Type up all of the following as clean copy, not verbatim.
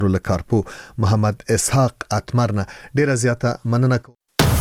کارپو محمد اسحاق اتمرنه ډیره زیاته مننه کوم.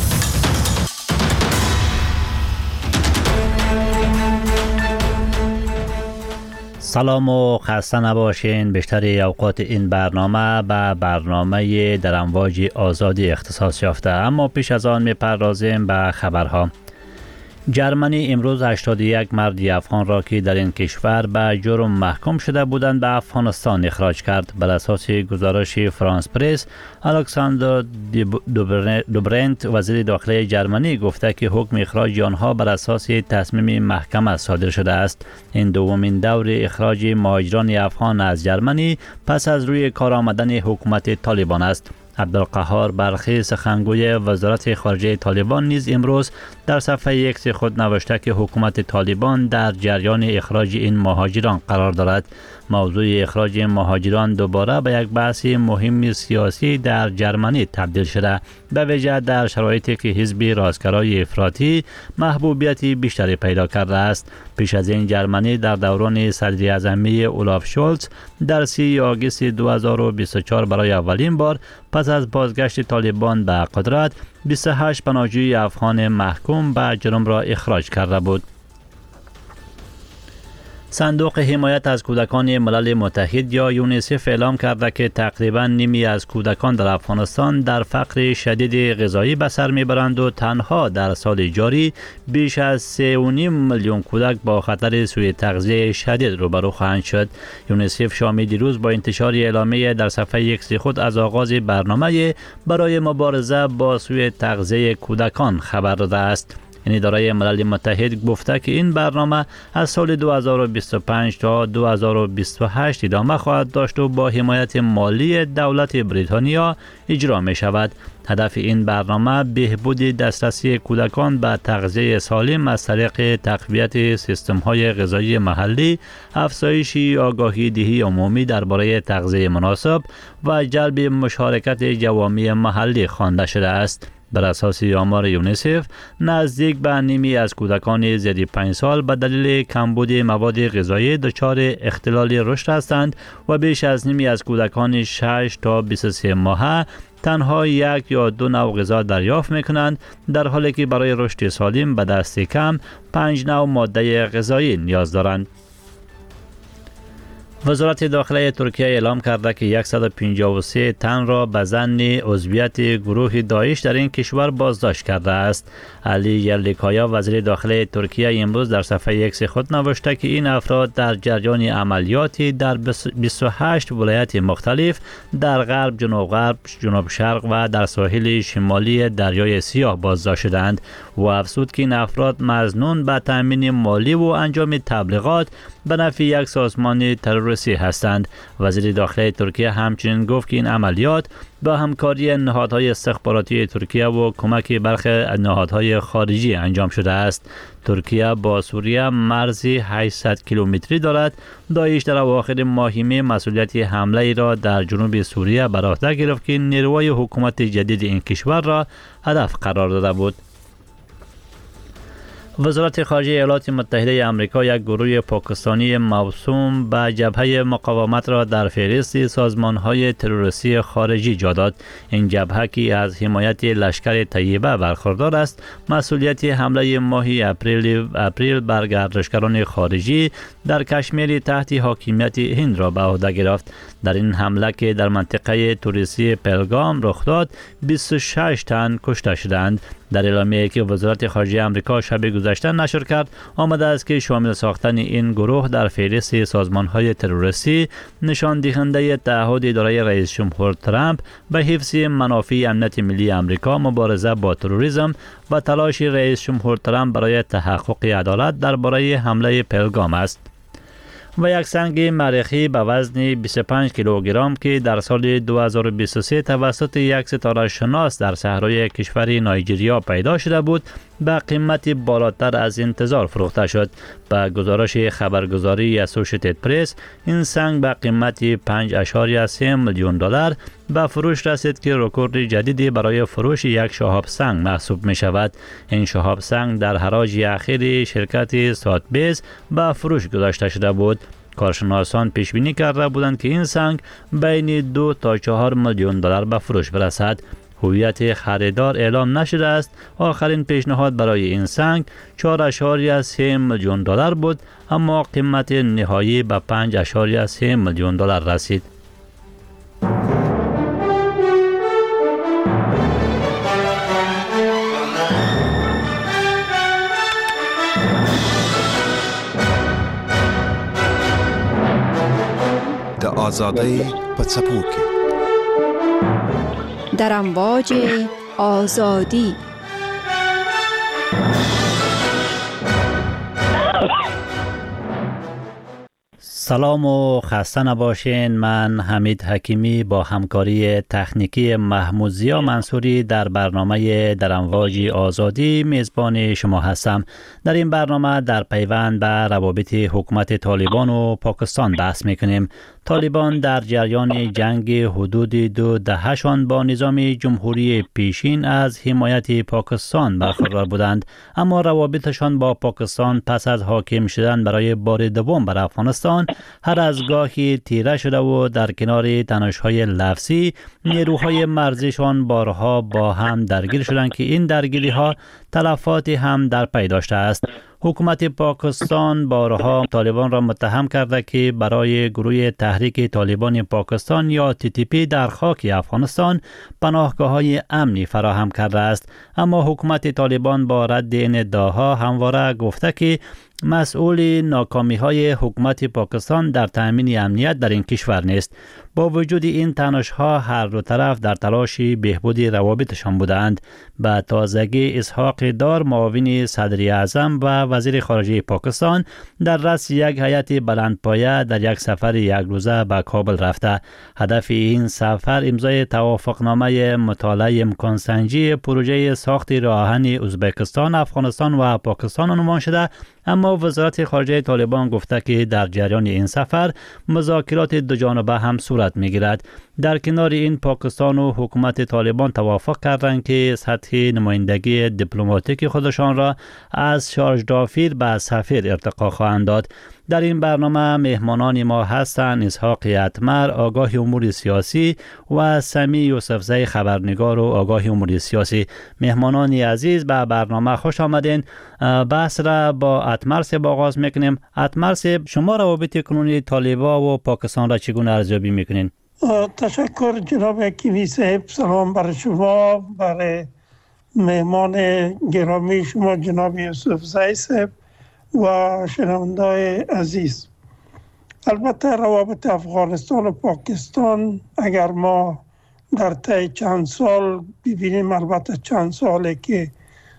سلام و خسته نباشین. بیشتر اوقات این برنامه به برنامه در امواج آزادی اختصاص یافته، اما پیش از آن میپردازیم به خبرها. جرمنی امروز 81 مرد افغان را که در این کشور به جرم محکوم شده بودند به افغانستان اخراج کرد. بر اساس گزارش فرانس پرس، الکساندر دوبرنت وزیر داخلی جرمنی گفته که حکم اخراج آنها بر اساس تصمیم محکمه صادر شده است. این دومین دور اخراج مهاجران افغان از جرمنی پس از روی کار آمدن حکومت طالبان است. عبدالقهار برخی سخنگوی وزارت خارجه طالبان نیز امروز در صفحه ایکس خود نوشته که حکومت طالبان در جریان اخراج این مهاجران قرار دارد. موضوع اخراج مهاجران دوباره به یک بحث مهم سیاسی در جرمنی تبدیل شده، به ویژه در شرایطی که حزب راستگرای افراطی محبوبیت بیشتری پیدا کرده است. پیش از این جرمنی در دوران صدر اعظمی اولاف شولز در 30 آگوست 2024 برای اولین بار پس از بازگشت طالبان به قدرت 28 پناهجوی افغان محکوم به جرم را اخراج کرده بود. صندوق حمایت از کودکان ملل متحد یا یونیسف اعلام کرده که تقریبا نیمی از کودکان در افغانستان در فقر شدید غذایی به سر میبرند و تنها در سال جاری بیش از 3.5 میلیون کودک با خطر سوء تغذیه شدید روبرو خواهند شد. یونیسف شامی دیروز با انتشار اعلامیه در صفحه ایکس خود از آغاز برنامه برای مبارزه با سوء تغذیه کودکان خبر داده است. این اداره ملل متحد گفته که این برنامه از سال 2025 تا 2028 ادامه خواهد داشت و با حمایت مالی دولت بریتانیا اجرا می شود. هدف این برنامه بهبود دسترسی کودکان به تغذیه سالم از طریق تقویت سیستم‌های غذایی محلی، افزایش آگاهی دهی عمومی درباره تغذیه مناسب و جلب مشارکت جوامع محلی خوانده شده است. بر اساس آمار یونیسف، نزدیک به نیمی از کودکان زیر 5 سال به دلیل کمبود مواد غذایی دچار اختلال رشد هستند و بیش از نیمی از کودکان 6 تا 23 ماهه تنها 1 یا 2 نوع غذا دریافت می‌کنند، در حالی که برای رشد سالم به دست کم 5 نوع ماده غذایی نیاز دارند. وزارت داخلی ترکیه اعلام کرده که 153 تن را به ظن عضویت گروه داعش در این کشور بازداشت کرده است. علی یرلیکایا وزیر داخلی ترکیه امروز در صفحه ایکس خود نوشته که این افراد در جریان عملیاتی در 28 ولایت مختلف در غرب، جنوب شرق و در ساحل شمالی دریای سیاه بازداشت شدند و افزود که این افراد مظنون به تامین مالی و انجام تبلیغات به نفع یک سازمان تروریستی هستند. وزیر داخلی ترکیه همچنین گفت که این عملیات با همکاری نهادهای استخباراتی ترکیه و کمک برخی نهادهای خارجی انجام شده است. ترکیه با سوریه مرزی 800 کیلومتری دارد. داعش در اواخر ماه می مسئولیت حمله را در جنوب سوریه بر عهده گرفت که نیروهای حکومت جدید این کشور را هدف قرار داده بود. وزارت خارجه ایالات متحده آمریکا یک گروه پاکستانی موسوم به جبهه مقاومت را در فهرست سازمان‌های تروریستی خارجی جا داد. این جبهه که از حمایت لشکر طیبه برخوردار است، مسئولیت حمله ماه اپریل بر گردشگران خارجی در کشمیر تحت حاکمیت هند را به عهده گرفت. در این حمله که در منطقه توریستی پهلگام رخ داد، 26 تن کشته شدند. در اعلامیه‌ای که وزارت خارجه آمریکا شب گذشته نشر کرد، آمده است که شامل ساختن این گروه در فهرست سازمان‌های تروریستی نشان دهنده تعهد اداره رئیس جمهور ترامپ به حفظ منافع امنیت ملی آمریکا، مبارزه با تروریسم و تلاش رئیس جمهور ترامپ برای تحقق عدالت درباره حمله پهلگام است. و یک سنگ مریخی به وزن 25 کیلوگرم که در سال 2023 توسط یک ستاره شناس در صحرای کشور نایجریا پیدا شده بود، به قیمت بالاتر از انتظار فروخته شد. به گزارش خبرگزاری اسوشییتد پرس، این سنگ به قیمت 5.3 میلیون دلار به فروش رسید که رکورد جدیدی برای فروش یک شهاب سنگ محسوب می شود. این شهاب سنگ در حراج اخیر شرکت ساتبیز به فروش گذاشته شده بود. کارشناسان پیش بینی کرده بودند که این سنگ بین 2 تا 4 میلیون دلار به فروش برسد. هویت خریدار اعلام نشده است. آخرین پیشنهاد برای این سنگ 4.3 میلیون دلار بود، اما قیمت نهایی به 5.3 میلیون دلار رسید. د آزادی په څپو کې در امواج آزادی. سلام و خسته نباشین. من حمید حکیمی با همکاری تکنیکی محمود زیا منصوری در برنامه در امواج آزادی میزبان شما هستم. در این برنامه در پیوند به روابط حکومت طالبان و پاکستان بحث میکنیم. طالبان در جریان جنگ حدود 2 دهه‌شان با نظام جمهوری پیشین از حمایت پاکستان برخوردار بودند، اما روابطشان با پاکستان پس از حاکم شدن برای بار دوم بر افغانستان هر از گاهی تیره شده و در کنار تنش‌های لفظی نیروهای مرزیشان بارها با هم درگیر شدند که این درگیری‌ها تلفاتی هم در پی داشته است. حکومت پاکستان بارها طالبان را متهم کرده که برای گروه تحریک طالبان پاکستان یا TTP در خاک افغانستان پناهگاه‌های امنی فراهم کرده است، اما حکومت طالبان با رد این ادعاها همواره گفته که مسئول ناکامی‌های حکومت پاکستان در تأمین امنیت در این کشور نیست. با وجود این تنش‌ها هر دو طرف در تلاش بهبود روابطشان بودند. به تازگی اسحاق دار معاون صدر اعظم و وزیر خارجه پاکستان در رأس یک هیئت بلندپایه در یک سفر یک روزه به کابل رفته. هدف این سفر امضای توافقنامه مطالعه امکان سنجی پروژه ساخت راه آهن ازبکستان، افغانستان و پاکستان عنوان شده، اما وزارت خارجه طالبان گفته که در جریان این سفر مذاکرات دو جانبه هم صورت می‌گیرد. در کنار این پاکستان و حکومت طالبان توافق کردند که سطح نمایندگی دیپلماتیک خودشان را از شارژ دافیر به سفیر ارتقا خواهند داد. در این برنامه مهمانان ما هستند اسحاق اتمر، آگاه امور سیاسی، و سمی یوسفزی، خبرنگار و آگاه امور سیاسی. مهمانان عزیز به برنامه خوش آمدین. بحث را با اتمر صاحب آغاز میکنیم. اتمر صاحب، شما روابط کنونی طالبان و پاکستان را چگونه ارزیابی میکنین؟ تشکر جناب حکیمی صاحب. سلام بر شما، بر مهمان گرامی شما جناب یوسفزی صاحب و شنونده‌های عزیز. البته روابط افغانستان و پاکستان اگر ما در طی چند سال ببینیم، البته چند ساله که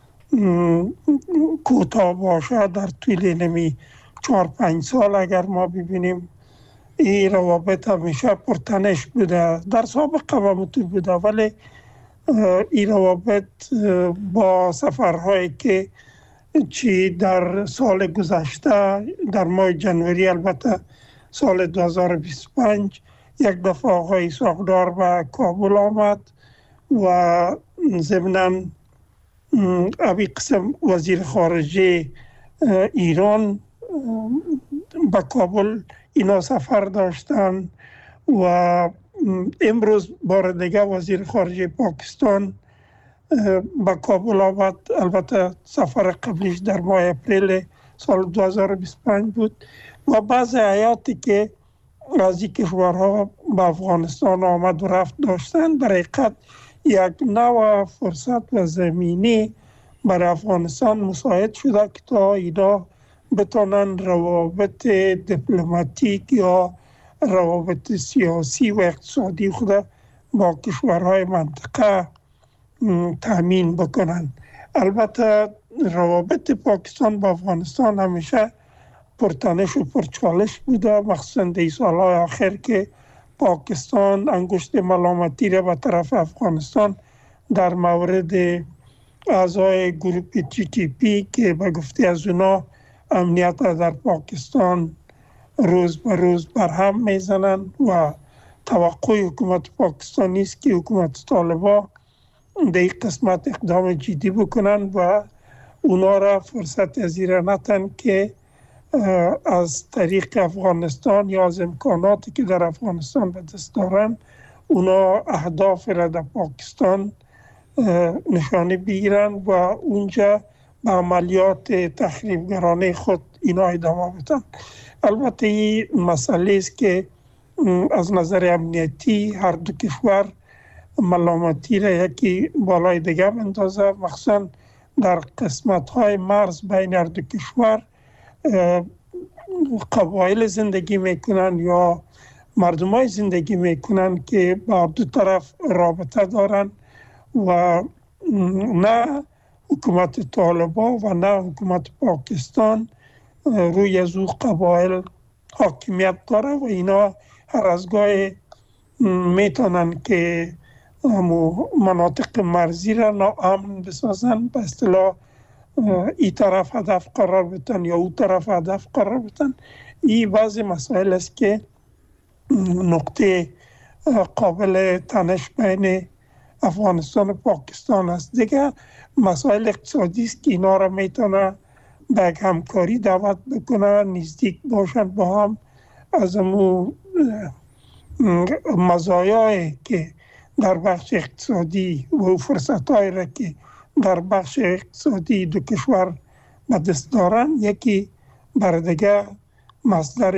کوتاه باشه، در طول نمی 4-5 سال اگر ما ببینیم، این روابط همیشه پرتنش بوده. در سابق هم همونطور بوده، ولی این روابط با سفرهایی که چی در سال گذشته در ماه جنوری، البته سال 2025، یک دفعه آقای اسحاقدار به کابل آمد و ضمناً ابی قسم وزیر خارجه ایران به کابل اینا سفر داشتن و امروز بار دیگه وزیر خارجه پاکستان به کابل آمد. البته سفر قبلیش در ماه اپریل سال 2025 بود و بعض هیاتی که از این کشورها به افغانستان آمد و رفت داشتن، در حقیقت یک نوع فرصت و زمینی برای افغانستان مساعد شده که تا اینا بتونن روابط دیپلماتیک یا روابط سیاسی و اقتصادی خود با کشورهای منطقه تامین بکنن. البته روابط پاکستان با افغانستان همیشه پرتنش و پرچالش بوده، مخصوصا در سالهای آخر که پاکستان انگشت ملامتی را به طرف افغانستان در مورد اعضای گروپ TTP که به گفته از اونا امنیت در پاکستان روز به روز برهم میزنند و توقع حکومت پاکستان نیست که حکومت طالبان در این قسمت اقدام جدی بکنند و اونا را فرصت ازیره نتن که از طریق افغانستان یا از امکاناتی که در افغانستان به دست دارن اونا اهداف را در پاکستان نشانه بگیرن و اونجا به عملیات تخریبگرانه خود اینا ادامه بدن. البته این مسئله است که از نظر امنیتی هر دو کشور ملامتی را یکی بالای دیگه بندازه، مخصوصا در قسمت های مرز بین هر دو کشور قبایل زندگی میکنن یا مردم های زندگی میکنن که با دو طرف رابطه دارن و نه حکومت طالبان و نه حکومت پاکستان روی از او قبایل حاکمیت داره و اینا هر از گاهی میتونن که مناطق مرزی را ناامن بسازن، به اصطلاح ای طرف هدف قرار بدن یا او طرف هدف قرار بدن. این بعضی مسائل است که نقطه قابل تنش بین افغانستان و پاکستان است. دیگه مسائل اقتصادی است که اینا را میتونه به همکاری دعوت بکنه، نزدیک باشن با هم، از امو مزایایی که در بخش اقتصادی و فرصت‌هایی را که در بخش اقتصادی دو کشور به دست دارن یکی بر دیگه مصدر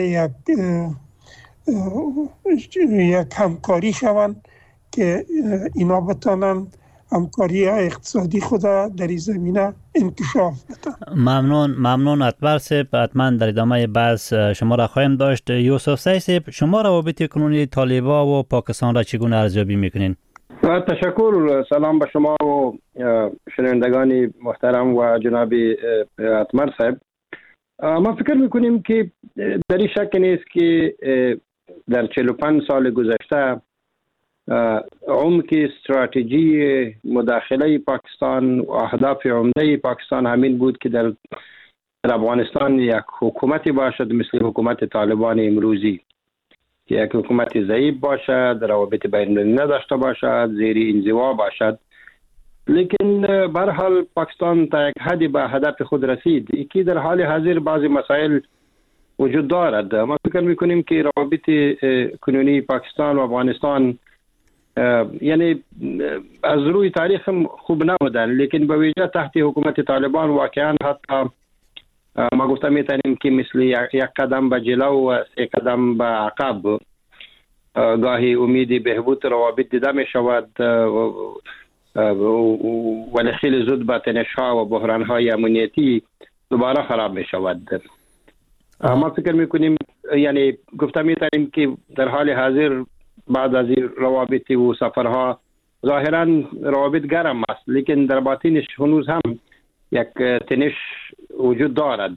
یک همکاری شوند که اینا بتانن همکاری اقتصادی خدا در این زمینه انکشاف بدن. ممنون اتبر صاحب. حتما در ادامه بحث شما را خواهیم داشت. یوسف سعی صاحب، شما روابط کنونی طالبان و پاکستان را چگونه ارزیابی میکنین؟ تشکر. سلام به شما و شنوندگان محترم و جناب اتمر صاحب. ما فکر میکنیم که در این شک نیست که در 45 سال گذشته عمق استراتژی مداخله پاکستان و اهداف عمده پاکستان همین بود که در افغانستان یک حکومتی باشد مثل حکومت طالبان امروزی که یک حکومت ضعیف باشد، روابط بین‌المللی نداشته باشد، زیر انزوا باشد. لیکن به هر حال پاکستان تا یک حدی به هدف خود رسید که در حال حاضر بعضی مسائل وجود دارد. ما فکر میکنیم که روابط کنونی پاکستان و افغانستان یعنی از روی تاریخ خوب نبودن، لیکن به ویژه تحت حکومت طالبان واقعا حتی ما گفته میتونیم که مثل یک قدم به جلو و 3 قدم به عقب. گاهی امید بهبود روابط دیده می شود ولی خیلی زود با تنش‌ها و بحران‌های امنیتی دوباره خراب می شود. ما فکر میکنیم یعنی گفته میتونیم که در حال حاضر بعد از این روابط و سفرها ظاهرا روابط گرم است، لیکن در باطنش هنوز هم یک تنش وجود دارد.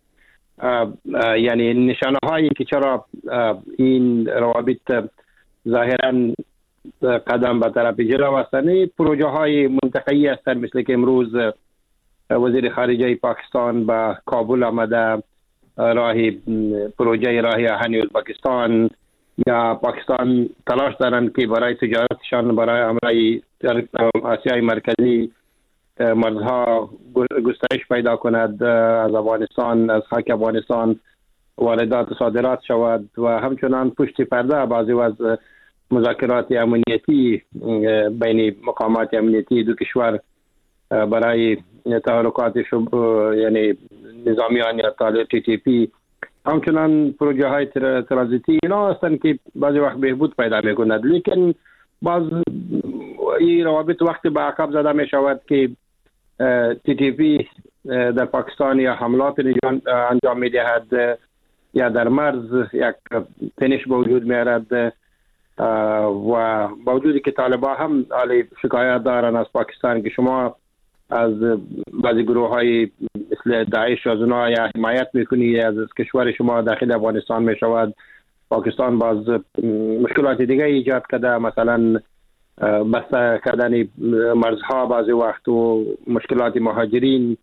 یعنی نشانه هایی که چرا این روابط ظاهرا قدم به طرف جلو هستند پروژه های منطقه‌ای هستند، مثل که امروز وزیر خارجه پاکستان به کابل آمده، پروژه راه آهن ازبکستان، یا پاکستان تلاش دارند که برای تجارتشان برای امرای آسیای مرکزی مرزها گسترش پیدا کند، از افغانستان از خاک افغانستان واردات و صادرات شود و همچنان پشت پرده بعضی از مذاکرات امنیتی بین مقامات امنیتی دو کشور برای تحرکات یعنی نظامیان یا TTP همچنان پروژه های ترانزیتی اینا هستند که بعضی وقت بهبود پیدا می کند، لیکن باز این روابط وقتی به عقب زده می شود که TTP در پاکستان یا حملات انجام می دهد یا در مرز یک تنش به وجود می آرد و با وجودی که طالبان هم شکایت دارن از پاکستان که شما از بعضی گروه های مثل داعش از اونها یا حمایت میکنی از کشور شما داخل افغانستان می شود. پاکستان باز مشکلات دیگه ایجاد کرده، مثلا بسته کردن مرزها بعضی وقت و مشکلات مهاجرین.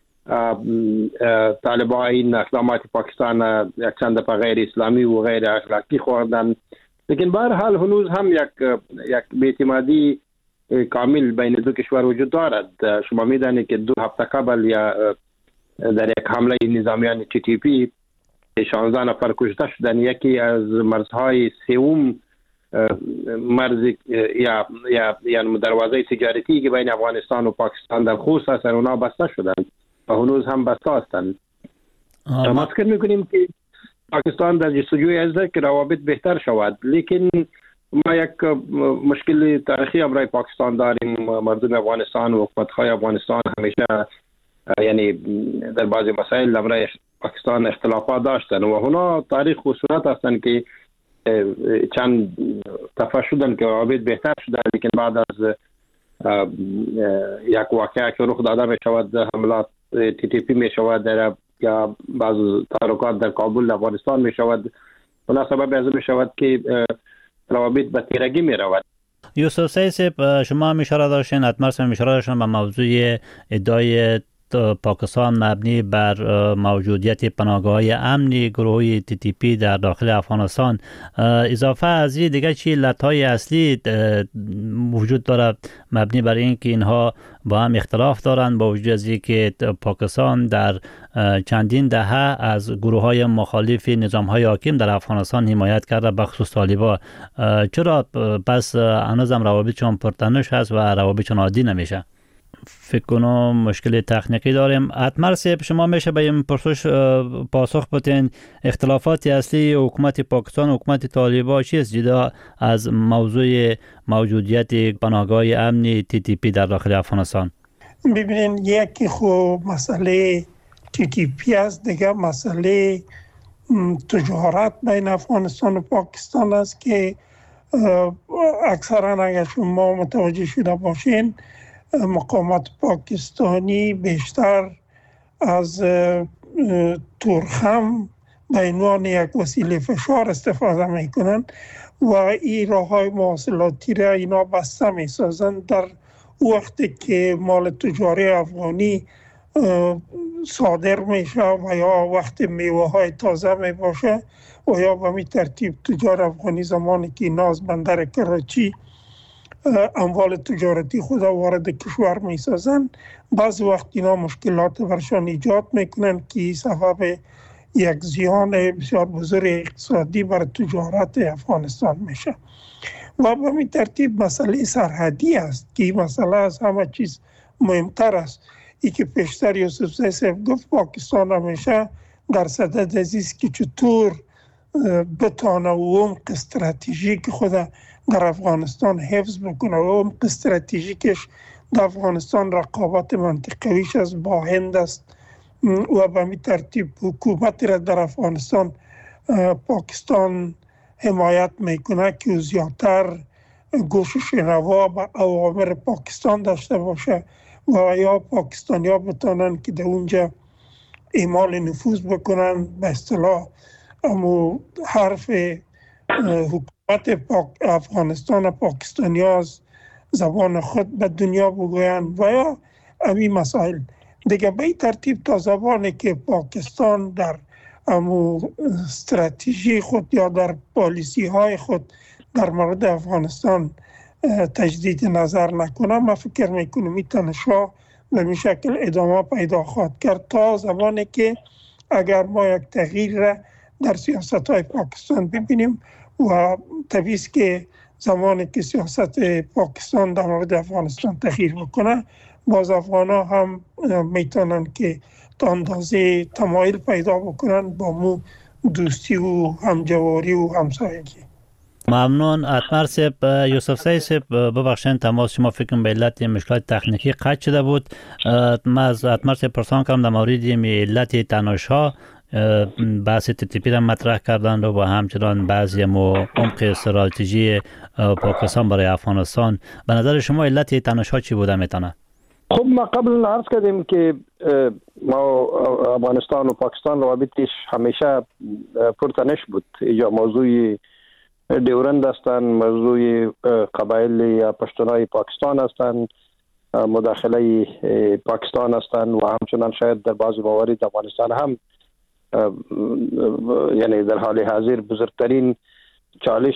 طالبان این اقدامات پاکستان یک چند دفعه غیر اسلامی و غیر اخلاقی خوردن، لیکن به هر حال هنوز هم یک بی‌اعتمادی کامل بین دو کشور وجود دارد. شما میدانید که 2 هفته قبل یا در یک حمله نظامیان TTP 16 نفر کشته شدن. یکی از مرزهای سوم مرز یا دروازه تجارتی که بین افغانستان و پاکستان در خوست هستند، اونا بسته شدن و هنوز هم بسته هستند. ما فکر میکنیم که پاکستان در جستجوی است که روابط بهتر شود، لیکن ما یک مشکل تاریخی برای پاکستان داریم. مردم افغانستان و حکومت‌های افغانستان همیشه یعنی در بعضی مسائل برای پاکستان اختلافات داشتن و اونا تاریخ و صورت هستند که چند دفعه شدن که روابط بهتر شدن، لیکن بعد از یک واقعه که رخ داده می شود، حملات TTP می شود یا بعض تحرکات در کابل افغانستان می شود، اونا سبب از می شود که روابط به تیرگی می رود. یوسف سیب، شما هم اشاره داشتین، اتمرس هم اشاره داشتن به موضوع ادعای پاکستان مبنی بر موجودیت پناهگاه‌های امنی گروه TTP در داخل افغانستان. اضافه از این دیگه چی علت‌های اصلی وجود داره مبنی بر این که اینها با هم اختلاف دارند، با وجود از این که پاکستان در چندین دهه از گروه‌های مخالف نظام‌های حاکم در افغانستان حمایت کرده، بخصوص طالبان؟ چرا پس هنوزم روابطشون پرتنش هست و روابطشون عادی نمیشه؟ فکر کنم مشکل تکنیکی داریم. اتمر صاحب، شما میشه به این پرسش پاسخ بدین اختلافات اصلی حکومت پاکستان و حکومت طالبان چیست جدا از موضوع موجودیت پناهگاه امنی TTP در داخل افغانستان؟ ببینین، یکی خوب مسئله TTP است، دیگه مسئله تجارت بین افغانستان و پاکستان است که اکثرا اگر شما متوجه شده باشین مقامات پاکستانی بیشتر از تورخم به عنوان یک وسیله فشار استفاده میکنن و این راههای مواصلاتی را اینا بسته میسازند. در وقتی که مال تجاری افغانی صادر میشه و یا وقتی میوه های تازه میباشه و یا به می ترتیب تجار افغانی زمانی که اینا از بندر کراچی اموال تجارتی خود وارد کشور می سازن، بعض وقت اینا مشکلات برشان ایجاد میکنن که سبب یک زیان بسیار بزرگ اقتصادی بر تجارت افغانستان میشه. و به این ترتیب مسئله سرحدی است که این مسئله از همه چیز مهمتر است. ای که پیشتر یوسف صاحب گفت پاکستان همیشه در صدد است که چطور بتانه و عمق استراتژیک خود در افغانستان حفظ بکنه و عمق استراتژیکش در افغانستان رقابت منطقویش از با هند است و به می ترتیب حکومت را در افغانستان پاکستان حمایت میکنه که زیادتر گوش شنوا به اوامر پاکستان داشته باشه و یا پاکستانی ها بتانن که در اونجا اعمال نفوذ بکنن، به اصطلاح امو حرف حکومت افغانستان و پاکستانی ها از زبان خود به دنیا بگوین و یا امی مسائل دیگه. به این ترتیب تا زبانی که پاکستان در امو استراتژی خود یا در پالیسی های خود در مورد افغانستان تجدید نظر نکنه، من فکر میکنم میتونه شاه به این شکل ادامه پیدا خواهد کرد تا زمانی که اگر ما یک تغییر را در سیاست های پاکستان ببینیم و طبیعی است که زمانی که سیاست پاکستان در مورد افغانستان تغییر بکنه، باز افغان ها هم میتونن که تا اندازه تمایل پیدا بکنن با مو دوستی و همجواری و همسایگی. ممنون. اتمر صاحب، یوسف صاحب ببخشید تماس شما فکر به علت مشکلات تکنیکی قطع شده بود. من از اتمر صاحب پرسان کردم در مورد علت تنش‌ها، بحث TTP را مطرح کردند و همچنان بعضی عمق استراتژی پاکستان برای افغانستان. به نظر شما علت تنش‌ها چی بوده میتونه؟ خب ما قبل عرض کردیم که ما افغانستان و پاکستان روابطش همیشه پرتنش بود. یا موضوع دیورند هستند، موضوع قبایل یا پشتونای پاکستان هستند، مداخله پاکستان هستند و همچنان شاید در بعض موارد افغانستان هم یعنی در حال حاضر بزرگترین چالش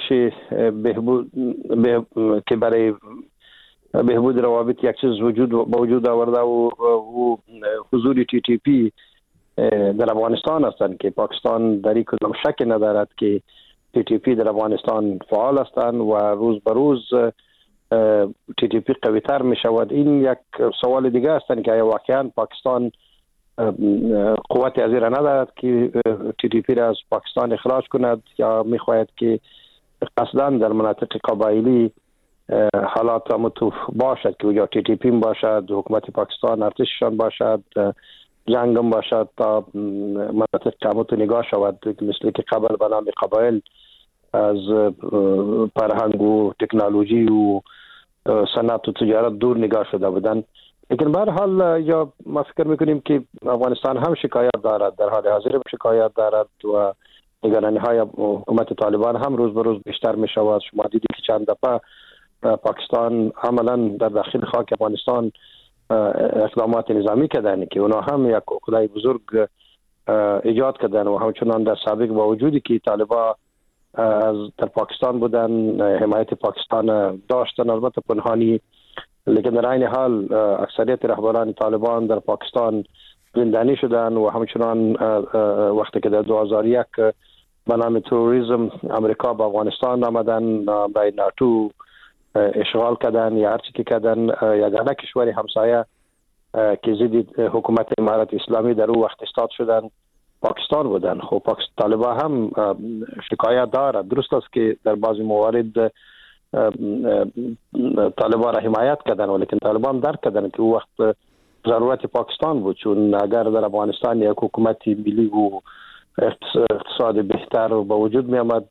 که برای بهبود روابط یک چیز وجود آورده و حضور TTP در افغانستان هستند که پاکستان در این کدام شک ندارد که TTP در افغانستان فعال هستند و روز به روز TTP قوی تر می شود. این یک سوال دیگه است که واقعا پاکستان قوت از را ندارد که TTP را از پاکستان اخراج کند یا می خواهد که قصداً در مناطق قبایلی حالات متوف باشد که یا TTP باشد، حکومت پاکستان ارتششان باشد، جنگم باشد تا مناطق قامت نگاه شود مثل که قبل به نام قبایل از فرهنگ و تکنولوژی و صنعت و تجارت دور نگاه شده بودند. لیکن به هر حال یا ما فکر میکنیم که افغانستان هم شکایت دارد، در حال حاضر شکایت دارد و نگرانی های حکومت طالبان هم روز به روز بیشتر می شود. شما دیدید که چند دفعه پاکستان عملا در داخل خاک افغانستان اقدامات نظامی کردن که اونا هم یک خدای بزرگ ایجاد کردن و همچنان در سابق با وجودی که طالبان از در پاکستان بودن حمایت پاکستان داشتن البته پنهانی، لیکن در این حال اکثریت رهبران طالبان در پاکستان زندانی شدن و همچنان وقتی که در 2001 به نام تروریسم امریکا به افغانستان آمدن برای ناتو اشغال کردن یا هرچی که کردن، یگانه کشور همسایه که ضد حکومت امارت اسلامی در اون وقت استاد شدن پاکستان بودن. خب طالبان هم شکایت دارد. درست است که در بعضی موارد طالبان را حمایت کردن ولیکن طالبان درک کردن که او وقت ضرورت پاکستان بود، چون اگر در افغانستان یک حکومت ملی و اقتصاد بهتر با وجود می آمد،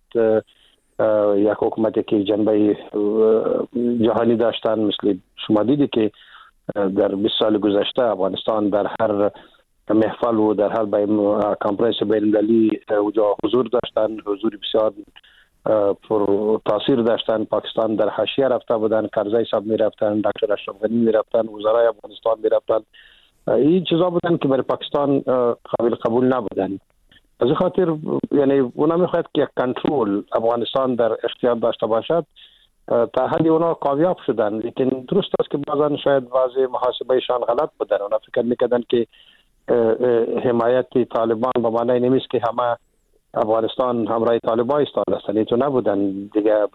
یک حکومتی که جنبه جهانی داشتن مثل شما دیدی که در 20 سال گذشته افغانستان در هر محفل و در هر کانفرانس بین‌المللی حضور داشتن، حضور بسیار پر تاثیر داشتن. پاکستان در حاشیه رفته بودن، کرزی صاحب می رفتن، دکتر اشرف غنی می رفتن، وزرای افغانستان می رفتن. این چیزا بودن که برای پاکستان قابل قبول نبودن. از این خاطر یعنی اونا میخواهد که یک کنترل افغانستان در اختیار داشته باشد. تا حدی اونا کامیاب شدن، لیکن درست است که بعضا شاید بعضی محاسبهشان غلط بودن. اونا فکر میکردن که حمایت طالبان به معنی نمیست که همه افغانستان همراه طالبان ایستاده هستند. این تو نبودن دیگه.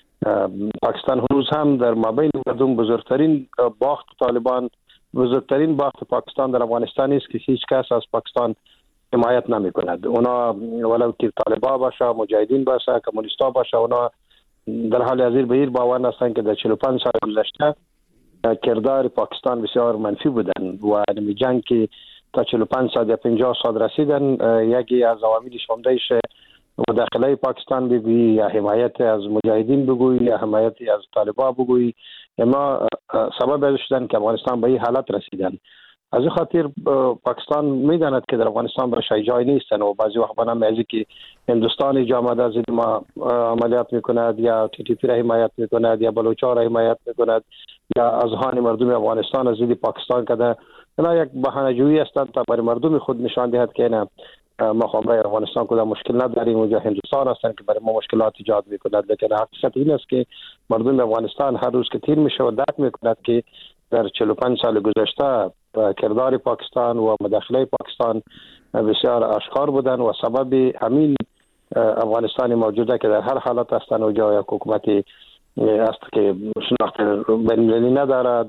پاکستان هنوز هم در مابین مردم بزرگترین باخت طالبان، بزرگترین باخت پاکستان در افغانستان است که هیچ کس از پاکستان حمایت نمی کند. اونا ولو که طالبان باشه، مجاهدین باشه، کمونیستا باشه، اونا در حال حاضر به این باور هستند که در 45 سال گذشته کردار پاکستان بسیار منفی بودن و این جنگ که تا 45 سال یا 50 سال رسیدن یکی از عواملش عمده‌اش مداخله پاکستان بگویی یا حمایت از مجاهدین بگویی یا حمایت از طالبان بگویی، اما سبب از شدن که افغانستان به این حالت رسیدن. از این خاطر پاکستان میداند که در افغانستان برای جای نیستن و بعضی وقت بنام ازی که هندوستان جامعه ضد ما عملیات میکند یا TTP را حمایت میکند یا بلوچ‌ها را حمایت میکند یا اذهان مردم افغانستان از ضد پاکستان کده، اینا یک بهانه‌جویی هستند تا برای مردم خود نشان دهد که نه ما خبر افغانستان کدام مشکل نداریم و هندوستان هستند که برای ما مشکلات ایجاد میکند. لیکن حقیقت این است که مردم افغانستان هر روز که تیر میشه و درک میکند که در 45 سال گذشته کردار پاکستان و مداخله پاکستان بسیار آشکار بودن و سبب همین افغانستان موجوده که در هر حالت هستند و جای حکومتی است که شناخت بین‌المللی ندارد،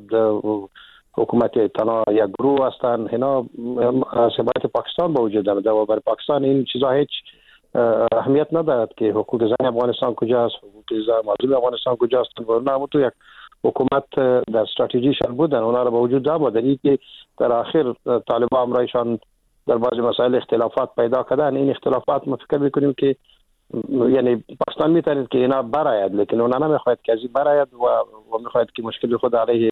حکومت تنها یک گروه هستند، اینا سبب پاکستان با وجود دارد و برای پاکستان این چیزا هیچ اهمیت ندارد که حقوق زن افغانستان کجاست، حقوق مردم افغانستان کجاست. و نه تو یک حکومت در استراتژیشان بودن، اونا را به وجود آوردن. این که در آخر طالبان امرایشان در بعضی مسائل اختلافات پیدا کردن، این اختلافات ما فکر میکنیم که یعنی پاکستان میتواند که اینا برآید، لیکن اونا نمیخواهد که از این برآید و میخواهد که مشکل خود علیه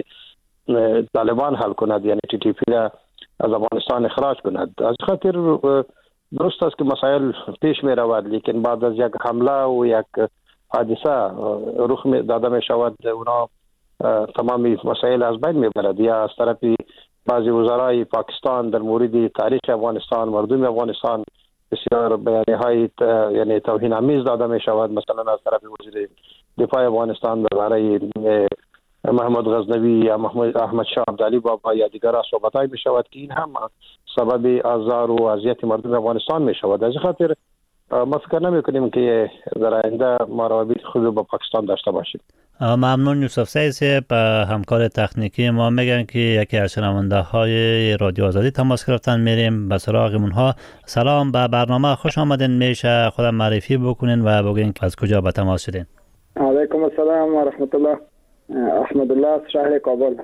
طالبان حل کند، یعنی TTP را از افغانستان اخراج کند. از خاطر درست است که مسائل پیش می رود، لیکن بعد از یک حمله و یک حادثه رخ داده می شود اونا تمامی مسائل از بین می برد. یا از طرف بعضی وزرای پاکستان در مورد تاریخ افغانستان، مردم افغانستان بسیار بیانیه‌های یعنی توهین آمیز داده می شود. مثلا از طرف وزیر دفاع افغانستان درباره محمد غزنوی یا احمد شاه عبدعلی بابا یا دیگر صحبت‌های می شود که این هم سبب آزار و اذیت مردم افغانستان می شود. از خاطر ما فکر نمی کنیم که در آینده ما روابط خوبی با پاکستان داشته باشیم. ممنون یوسف سعید. همکار تکنیکی ما میگن که یکی از شنونده های رادیو آزادی تماس گرفتن، میریم به سراغ اونها. سلام، به برنامه خوش آمدین. میشه خودم معرفی بکنین و بگین از کجا به تماس شدین؟ علیکم السلام و رحمت الله. احمد الله از شهر کابل.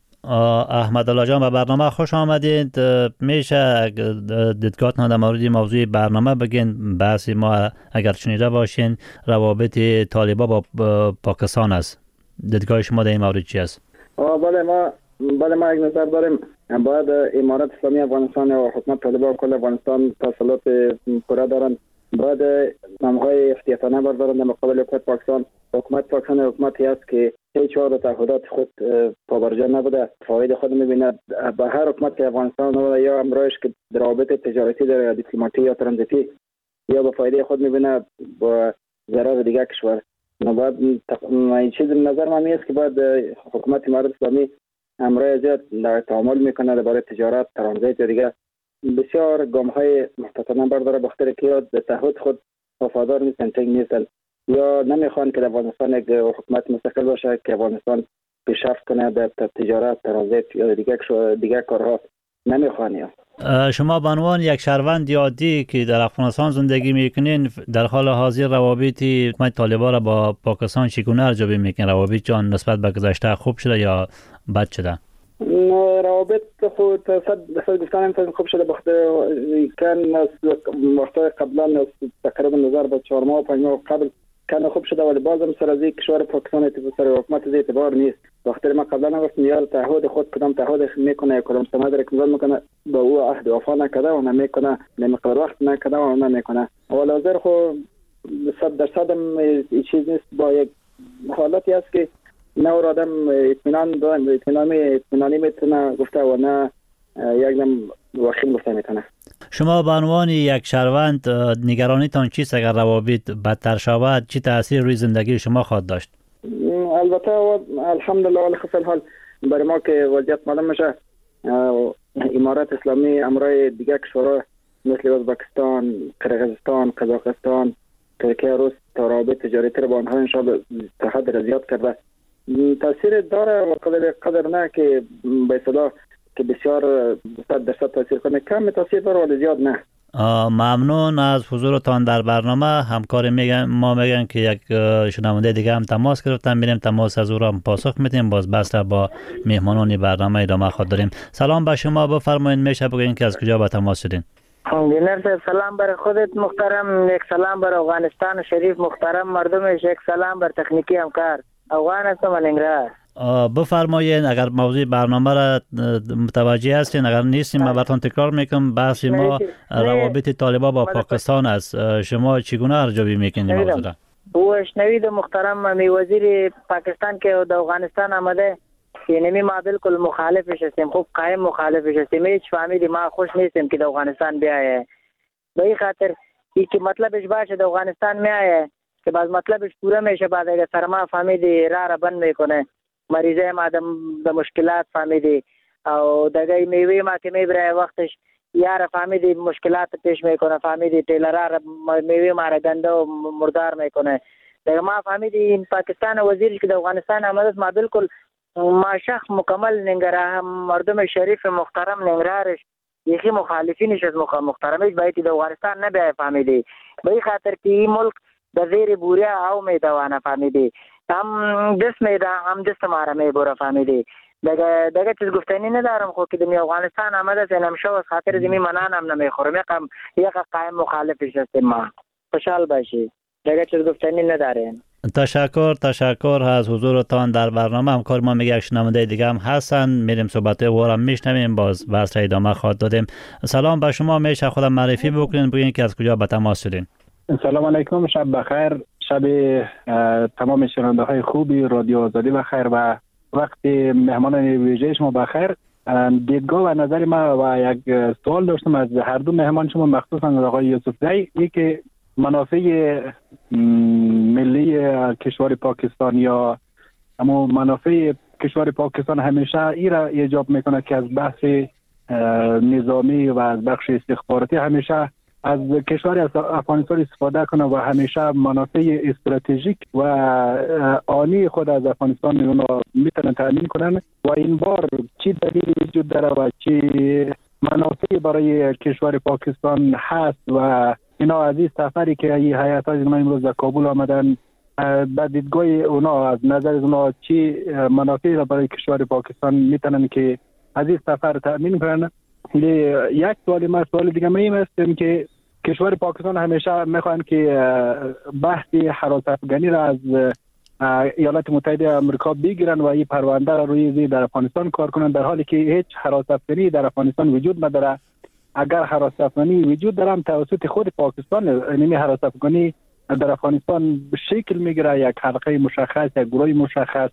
احمد الله جان، به برنامه خوش آمدید. میشه دیدگاهتون در مورد موضوع برنامه بگین؟ بحث ما اگر شنیده باشین روابط طالبان با پاکستان است. دیدگاه شما در این مورد چی است؟ بله ما یک نظر داریم. باید امارت اسلامی افغانستان و حکومت طالبان کل افغانستان تسلط پوره دارن. باید نامهای احتیاطانه بردارن در مقابل حکومت پاکستان. حکومت پاکستان حکومتی است که هیچ وقت تعهدات خود پابرجا نبوده، فواید خود می‌بیند. به هر حکومت که افغانستان یا امرایش که روابط تجارتی داره، دیپلماتی یا ترانزیتی، یا به فایده خود می‌بیند با ضرر دیگر کشور. باید این چیز نظر من است که باید حکومت امارت اسلامی امرای زیاد تعامل میکنه درباره تجارت، ترانزیت و دیگر بسیار گام‌های محتاطانه برداره، بخاطر که به تعهد خود وفادار نیستن، تنگ نیستن یا نمیخوان که افغانستان یک حکومت مستقل باشه که افغانستان پیشرفت کنه در تجارت، ترانزیت یا دیگر کارها نمیخوان. شما به عنوان یک شهروند عادی که در افغانستان زندگی میکنین، در حال حاضر روابط حکومت طالبان را با پاکستان چگونه ارزیابی میکنین؟ روابط جان نسبت به گذشته خوب شده یا بد شده؟ روابط خود 100% گفتن خوب شده، بخاطر کن وقت قبلا تقریبا 4 ماه و 5 ماه قبل کن خوب شده، ولی بازم سر از کشور پاکستان سر حکومت از اعتبار نیست. بخاطر ما قبلا گفتم یار تعهد خود کدام تعهد میکنه، کدام سند را امضا میکنه با او عهد وفا نکرده و نمیکنه، نمیقدر وقت نکرده و نمیکنه. ولی حاضر خو 100% این چیز نیست. با یک حالتی است که نه آدم اطمینانی میتونه گفته و نه یک دم وخیم گفته میتونه. شما به عنوان یک شهروند نگرانیتان چیست اگر روابط بدتر شود؟ چه تاثیر روی زندگی شما خواهد داشت؟ البته الحمدلله علی خیر حال برای ما که وضعیت معلوم میشه، امارت اسلامی امرای دیگر کشورها مثل ازبکستان، قرقیزستان، قزاقستان، ترکیه، روس روابط تجارتی را با آنها انشاءالله تا حد زیاد کرده. تاثیر داره و قدر نه که به اصطلاح که بسیار 100% تاثیر کنه، کم تاثیر داره ولی زیاد نه. ممنون از حضورتان در برنامه. همکار ما میگن که یک شنونده دیگه هم تماس گرفتن، میریم تماس از او را پاسخ میدیم. باز بحث با مهمانان برنامه ادامه خواهد داریم. سلام به شما، بفرمایید میشه بگین که از کجا به تماس شدین؟ انجینر سلام بر خودت محترم، یک سلام بر افغانستان شریف محترم مردمش، یک سلام بر تکنیکی همکار افغان هستم و ننگرهار. بفرمایید اگر موضوع برنامه را متوجه هستین، اگر نیستین من براتون تکرار میکنم. بحث ما روابط طالبان با پاکستان است. شما چگونه ارزیابی میکنید موضوع را؟ او شنوید محترم، می وزیر پاکستان که در افغانستان آمده، یعنی ما بالکل مخالفش هستیم، خوب قائم مخالفش هستیم. هیچ فهمیدی ما خوش نیستیم که در افغانستان بیایه. به این خاطر که مطلبش باشه در افغانستان میایه که بعد مطلبش پورا میشه، بعد اگر سرما فهمیدی راه را بند میکنه، مریضه ما د مشکلات فهمیدی او دغه میوه ما که میبره وقتش یار فهمیدی مشکلات پیش میکنه، فهمیدی ټیلرا میوه ما را گنده و مردار میکنه. دغه ما فهمیدی این پاکستان وزیر که د افغانستان آمده، ما بالکل ما شخص مکمل ننگرهار مردم شریف محترم ننگرهارش یکی مخالفینش از محترمش باید د افغانستان نه بیای فهمیدی. به این خاطر که این ملک د زیر بوریا او میدوانه فهمیدی، هم دست میده هم دست ماره میبره فهمیدی. دگه چیز گفتنی ندارم، خود که دمی افغانستان آمده سینم شو از خاطر دمی منان هم نمیخورم، یک قایم مخالفش هستیم. ما خوشحال باشی، دگه چیز گفتنی نداریم. تشکر از حضورتان در برنامه. همکار ما میگه یک شنونده دیگه هم هستن، میریم صحبت او را میشنویم، باز بحث را ادامه خواهد دادیم. سلام به شما، میشه خودم معرفی بکنین، بگین که از کجا به تماس شدین؟ سلام علیکم، شب بخیر، شب تمام شنونده های خوبی رادیو آزادی بخیر و وقت مهمانان ویژه شما بخیر. دیدگاه و نظر ما و یک سوال داشتم از هر دو مهمان شما، مخصوصا آقای یوسف زی، این که منافع ملی کشور پاکستان یا اما منافع کشور پاکستان همیشه این را ایجاب میکنه که از بحث نظامی و از بخش استخباراتی همیشه از کشور افغانستان استفاده کنه و همیشه منافع استراتژیک و آنی خود از افغانستان اونا میتونن تامین کنن و این بار چی دلیل وجود داره و چی منافع برای کشور پاکستان هست و اینا از این سفری که این هیئت های امروز در کابل آمدن به دیدگاه اونا از نظر اونا چی منافع را برای کشور پاکستان میتونن که از این سفر تامین کنن. یک سوال دیگه مهم است که کشور پاکستان همیشه میخوان که بحث حراست افغانی را از ایالات متحده آمریکا بگیرن و این پرونده را روی در افغانستان کار کنن، در حالی که هیچ حراست افغانی در افغانستان وجود نداره. اگر حراست افغانی وجود داره هم توسط خود پاکستان، یعنی حراست افغانی در افغانستان شکل میگیره، یک حلقه مشخص، یک گروه مشخص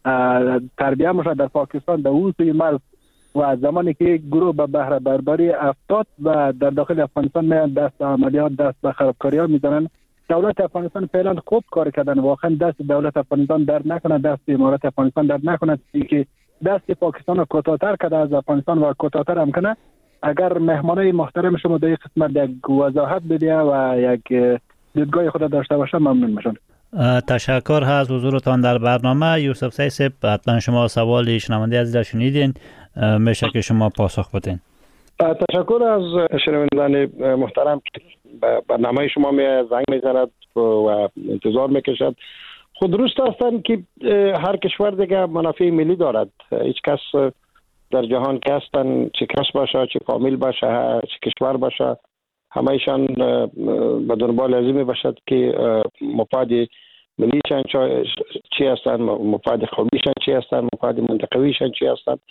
تربیه میشه در پاکستان در اون سوی مرز و زمانی که یک گروه به بهره برداری افتاد و در داخل افغانستان میان دست عملیات، دست به خرابکاری ها میزنن. دولت افغانستان فعلا خوب کار کردن، واقعا دست دولت افغانستان درد نکنه، دست امارات افغانستان درد نکنه که دست پاکستان رو کوتاه‌تر کرده از افغانستان و کوتاه‌تر هم کنه. اگر مهمانای محترم شما در این قسمت یک وضاحت بده و یک دیدگاه خود داشته باشه ممنون میشم. تشکر از حضورتان در برنامه. یوسف سیسب، حتما شما سوال شنونده عزیز شنیدین، میشه که شما پاسخ بدین. تشکر از شنوندگان محترم که برنامه شما زنگ میزند و انتظار میکشد. خود درست هستند که هر کشور دیگه منافع ملی دارد. هیچ کس در جهان که هستند، چه کس باشه، چه فامیل باشه، چه کشور باشه، همه ایشان به دنبال ازمی باشد که مفاد ملیشان چی هستند، مفاد قومیشان چی هستند، مفاد منطقویشان چی هستند.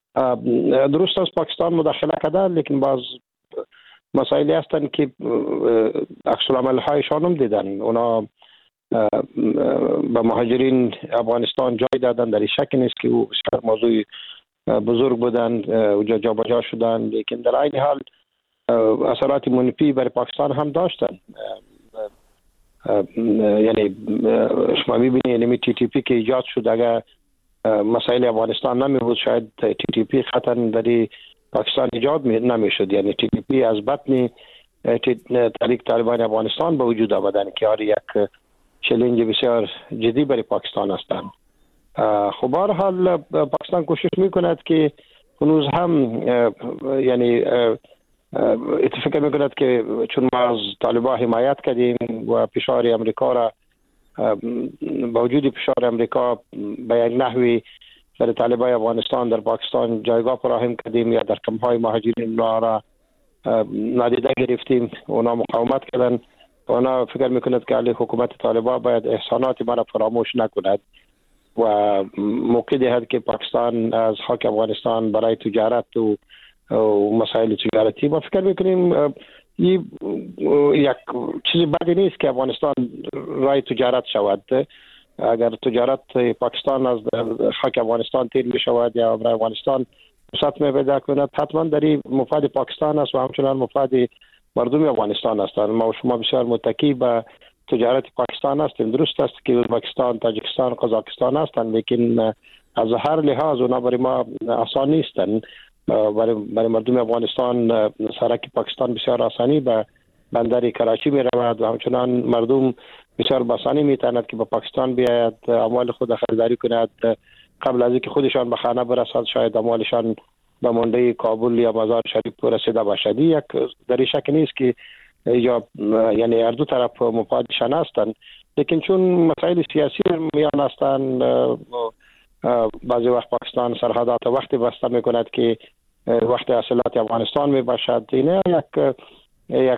درست است پاکستان مداخله کرده، لیکن باز مسائلی هستند که عکس العمل هایشان هم دیدن. اونا به مهاجرین افغانستان جای دادن، در این شک نیست که او موضوع بزرگ بودن، جابجا شدن، لیکن در این حال اثرات منفی برای پاکستان هم داشتن. یعنی شما میبینید یعنی تی تی پی که ایجاد شد، اگر مسائل افغانستان نمی بود شاید تی تی پی خطر در پاکستان ایجاد نمی شد. یعنی تی تی پی از بطن تحریک طالبان افغانستان به وجود آمدن که یک چالش بسیار جدی برای پاکستان هستند. خب هر حال پاکستان کوشش میکند که هنوز هم یعنی اتفاق میکند که چون ما از طالبان حمایت کردیم و فشار امریکا را با وجود فشار امریکا به یک نحوی در طالبان افغانستان در پاکستان جایگاه فراهم کردیم یا در کمپ‌های مهاجرین را نادیده گرفتیم، اونا مقاومت کردن. اونا فکر میکند که علی حکومت طالبان باید احسانات ما را فراموش نکند و موقع دهد که پاکستان از خاک افغانستان برای تجارت و مسائل تجارتی ما فکر میکنیم یک چیز بدی نیست که افغانستان رای تجارت شود. اگر تجارت پاکستان از خاک افغانستان تیر می شود یا برای افغانستان فرصت می پیدا کند، حتما در این مفاد پاکستان است و همچنان مفاد مردم افغانستان هستند. ما و شما بسیار متکی به تجارت پاکستان هستیم. درست است که ازبکستان، تاجیکستان، قزاقستان هستند، لیکن از هر لحاظ اونا برای ما آسان نیستند. برای مردم افغانستان سرک پاکستان بسیار آسانی به بندر کراچی می رود و همچنان مردم بسیار بسانی می تواند که به پاکستان بیاید، اموال خود خریداری کند قبل از اینکه خودشان به خانه برسند. شاید اموالشان به منده کابل یا مزار شریف رسیده باشد. یک در شک نیست که یعنی هر دو طرف مفادشان هستند، لیکن چون مسائل سیاسی میان هستند، بعضی وقت پاکستان سرحدات وقتی بسته میکند که وقت حاصلات افغانستان می باشد. اینه یک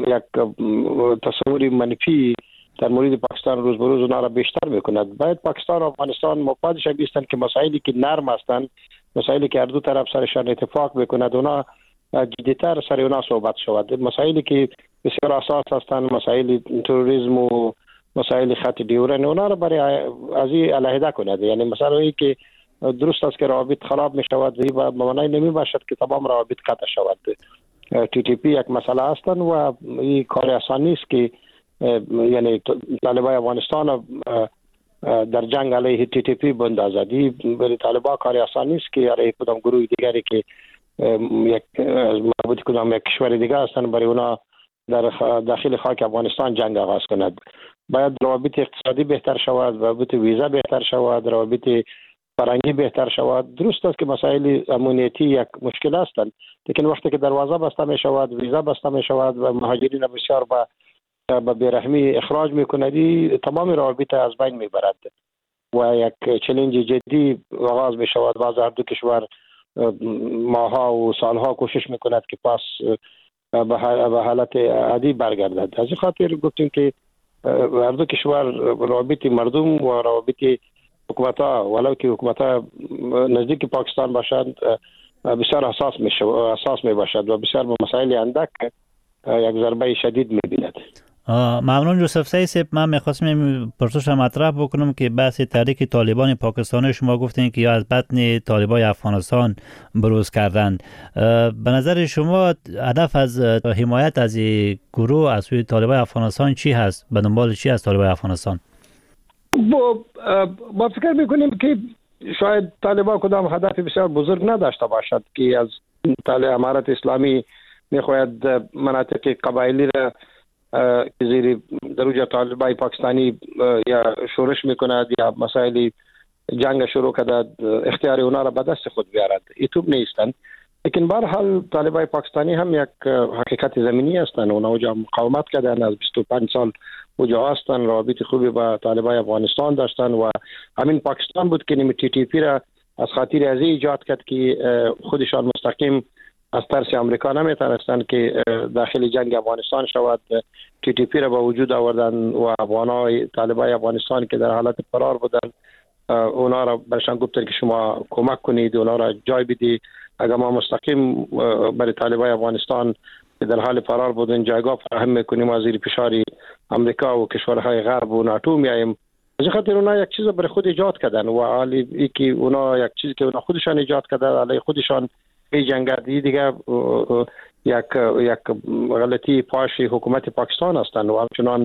تصوری منفی در مورد پاکستان روز به روز اونا را بیشتر میکند. باید پاکستان و افغانستان مفادش بیستند که مسائلی که نرم هستند، مسائلی که هر دو طرف سرشان اتفاق بکند، اونا جدیتر سر اونا صحبت شود. مسائلی که بسیار اساس هستند، مسائل تروریسم و مسائل خط دیورن، اونا را برای از این علیحده کند. یعنی مثلا این که درست است که روابط خراب می شود، به معنی نمی باشد که تمام روابط قطع شود. تی تی پی یک مسئله هستند و این کار آسان نیست که یعنی طالبان افغانستان در جنگ علیه تی تی پی بندازد. برای طالبان کاری آسان نیست که علیه کدام گروه دیگری که یک مربوط کدام یک کشور دیگه هستند برای اونا در داخل خاک افغانستان جنگ آغاز کند. باید روابط اقتصادی بهتر شود، روابط ویزا بهتر شود، روابط فرهنگی بهتر شود. درست است که مسائل امنیتی یک مشکل هستند، لیکن وقتی که دروازه بسته می شود، ویزا بسته می شود و مهاجرین بسیار به بیرحمی اخراج می کند، تمام روابط از بین می برد و یک چالش جدی آغاز می شود. باز هر دو کشور ماها و سالها کوشش می کند که پس به حالت عادی برگردد. از این خاطر گفتیم که هر دو کشور روابط مردم و روابط حکومت‌ها، ولو که حکومت‌ها نزدیک پاکستان باشند، بسیار حساس می باشد و بسیار به مسائل اندک یک ضربه شدید می بیند. ممنون یوسف سعید. من می‌خواستم پرسش مطرح بکنم که بحث تحریک طالبان پاکستان شما گفتین که یا از بطن طالبان افغانستان بروز کردند. به نظر شما هدف از حمایت از این گروه از سوی طالبان افغانستان چی هست؟ به دنبال چی از طالبان افغانستان؟ ما فکر می‌کنیم که شاید طالبان کدام هدف بسیار بزرگ نداشته باشد که از امارت اسلامی می‌خواهد مناطق قبایلی را که زیر دروج طالبان پاکستانی یا شورش میکند یا مسائل جنگ شروع کرده اختیار اونا را به دست خود بیارد. ایتوب نیستند، لیکن به هر حال طالبان پاکستانی هم یک حقیقت زمینی هستند. اونا اونجا مقاومت کردن، از 25 سال اونجا هستند، روابط خوبی با طالبان افغانستان داشتند و همین پاکستان بود که تی تی پی را از خاطر از ایجاد کرد که خودشان مستقیم از ترس امریکا نمیتونستند که داخل جنگ افغانستان شود. تی تی پی را به وجود آوردن و افغانای طالبان افغانستان که در حالت فرار بودن اونا را برشان گفتن که شما کمک کنید، اونا را جای بدید. اگر ما مستقیم برای طالبان افغانستان که در حال فرار بودن جایگاه فراهم میکنیم از زیر فشار امریکا و کشورهای غرب و ناتو میایم. از خاطر اونا یک چیز برای خود ایجاد کردن و حالی که اونا یک چیزی که اونا خودشان ایجاد کردن علی خودشان جنگی دیگه یک غلطی پاش حکومت پاکستان هستند و همچنان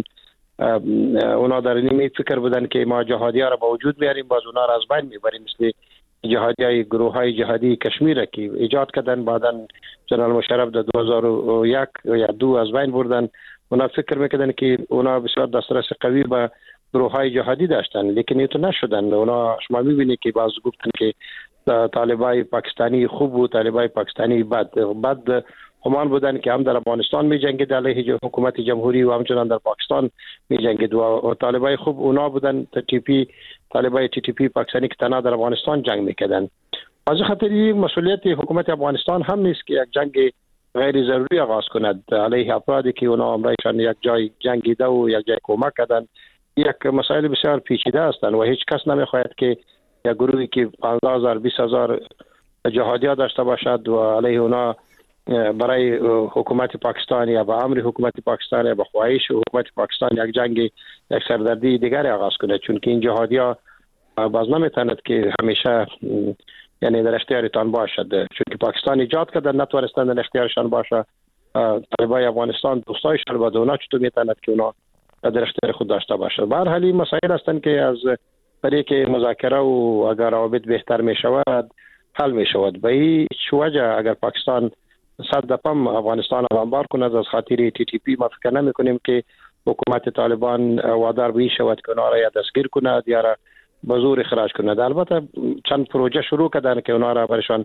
اونا در این فکر بودن که ما جهادی ها را با وجود میاریم، باز اونا را از بین میبریم، مثل جهادی های گروه های جهادی کشمیر که ایجاد کردن، بعداً جنرال مشرف در 2001 یا 2 از بین بردن. اونا فکر میکردن که اونا بسیار دسترس قوی به گروه های جهادی داشتن، لیکن این تو نشدن. اونا شما میبینید که باز گفتن که طالبان پاکستانی خوب بود، طالبان پاکستانی بد همان بودن که هم در افغانستان می جنگید علیه حکومت جمهوری و همچنان در پاکستان می جنگید و طالبان خوب اونا بودن. طالبان تی تی پی پاکستانی که تنها در افغانستان جنگ میکردن. از خاطر مسئولیت حکومت افغانستان هم نیست که یک جنگ غیر ضروری آغاز کند علیه افرادی که اونا امرایشان یک جای جنگیده و یک جای کمک کردن. یک مسائل بسیار پیچیده هستند و هیچ کس نمیخواهد که یک گروهی که 15,000 20,000 جهادی‌ها داشته باشد و علیه اونا برای حکومت پاکستان یا با امر حکومت پاکستان یا با خواهش حکومت پاکستان یک جنگ یک سردردی دیگری آغاز کنه، چون که این جهادی‌ها باز نمیتواند که همیشه یعنی در اختیارتان باشد، چون که پاکستان ایجاد کردن نتوانستن در اختیارشان باشه. طالبان افغانستان دوستایشان با اونا چطور میتواند که اونا در اختیار خود داشته باشه. به هر حال این مسائل هستند که از برای که مذاکره و اگر روابط بهتر می شود حل می شود. به هیچ وجه اگر پاکستان 100 دفعه افغانستان را انبار کند از خاطر تی تی پی، ما فکر نمی کنیم که حکومت طالبان وادار به این شود که اونا را یا دستگیر کند یا را به زور اخراج کند. البته چند پروژه شروع کردن که اونا را برشان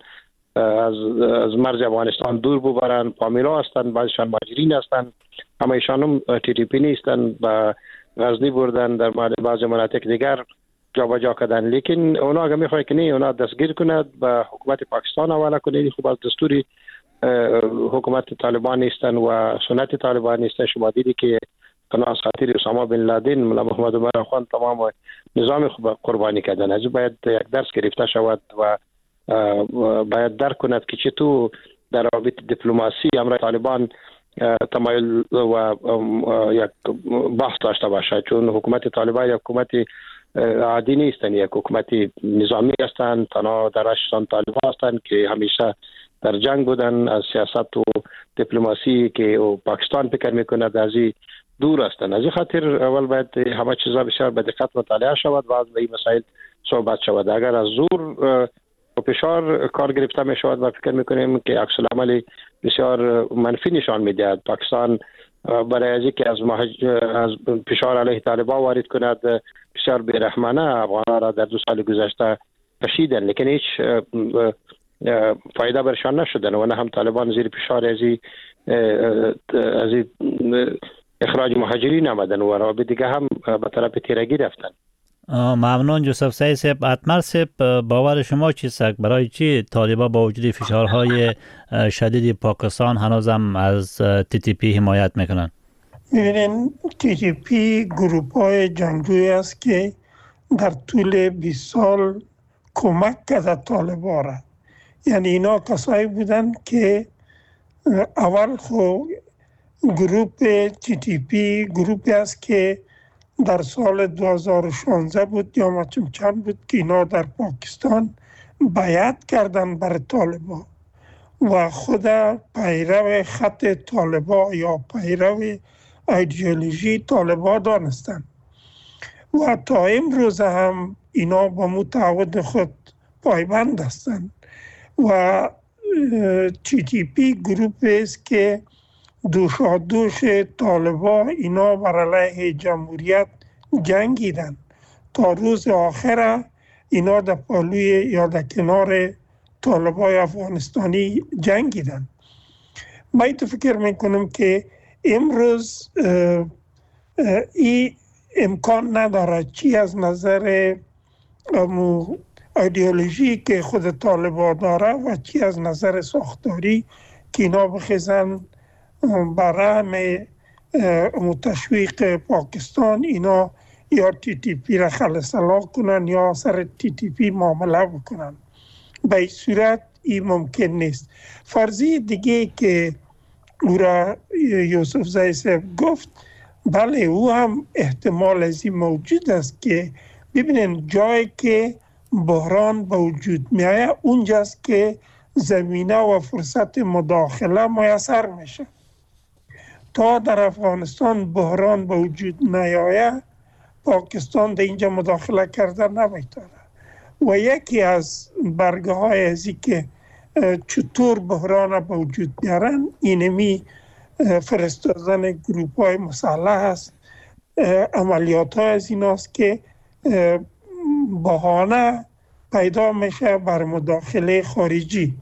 از مرز افغانستان دور ببرن. پامیلا هستند، بعضیشان مهاجرین هستند، اما ایشان هم تی تی پی نیستند. به غزنی بردن، در بعضی مناطق دیگر جابجا کردن، لیکن اونا اگه میخواد که نه اونا دستگیر کند به حکومت پاکستان حواله کنه، خب از دستوری حکومت طالبان نیستن و سنت طالبان نیستن. شما دیدی که از خاطر اسامه بن لادن ملا محمد عمر خان تمام نظام قربانی کردن. از باید یک درس گرفته شود و باید درک کند که چطور در رابط دیپلماسی امر طالبان تمایل و یک بحث داشته باشه، چون حکومت طالبان یک حکومت عادی نیستن، یک حکومت نظامی هستند، تنها درشتان طالبان هستند که همیشه در جنگ بودن. از سیاست و دیپلماسی که پاکستان فکر میکنه از دور هستند. از این خاطر اول باید همه چیزا بسیار به دقت مطالعه شود و از این مسائل صحبت شود. اگر از زور و فشار کار گرفته می شود و فکر میکنیم که عکس العمل بسیار منفی نشان میدهد. پاکستان برای از اینکه از فشار علیه طالبان وارد کند بسیار بی‌رحمانه افغانان را در 2 سال گذشته کشیدند، لیکن هیچ فایده برشان نشدن و نه هم طالبان زیر فشار از اخراج مهاجرین آمدن و رابطه دیگه هم به طرف تیرگی رفتن. ممنون یوسف سعید صاحب. اتمر صاحب، باور شما چیست؟ برای چی طالبان با وجود فشارهای شدید پاکستان هنوز هم از TTP حمایت میکنن؟ میبینین TTP گروپ های جنگجویی است که در طول 20 سال کمک کرده طالبان را. یعنی اینا کسایی بودن که اول خود گروپ TTP گروپی است که در سال 2016 بود یا چند بود که اینا در پاکستان بیعت کردن بر طالبان و خود پیرو خط طالبان یا پیرو ایدئولوژی طالبان دانستن و تا امروز هم اینا با متعهد خود پایبند هستند و TTP گروپ است که دوش طالبان اینا بر علیه جمهوریت جنگیدن تا روز آخر اینا در پالوی یا در کنار طالبان افغانستانی جنگیدن. من فکر میکنم که امروز این امکان نداره چی از نظر ایدئولوژی که خود طالبان داره و چی از نظر ساختاری که اینا بخیزن برای تشویق پاکستان اینا یا TTP را خلصلا کنن یا سر TTP معامله بکنن. به این صورت این ممکن نیست. فرضی دیگه که او را یوسف زئی صاحب گفت، بله او هم احتمال از این موجود است که ببینین جایی که بحران به وجود میاد اونجاست که زمینه و فرصت مداخله میسر میشه. تا در افغانستان بحران به وجود نیاید پاکستان در اینجا مداخله کرده نمیتونه و یکی از برگه های ازی که چطور بحران به وجود بیارن اینمی فرستادن گروپ های مسلح است. عملیات های از این است که بهانه پیدا میشه بر مداخله خارجی.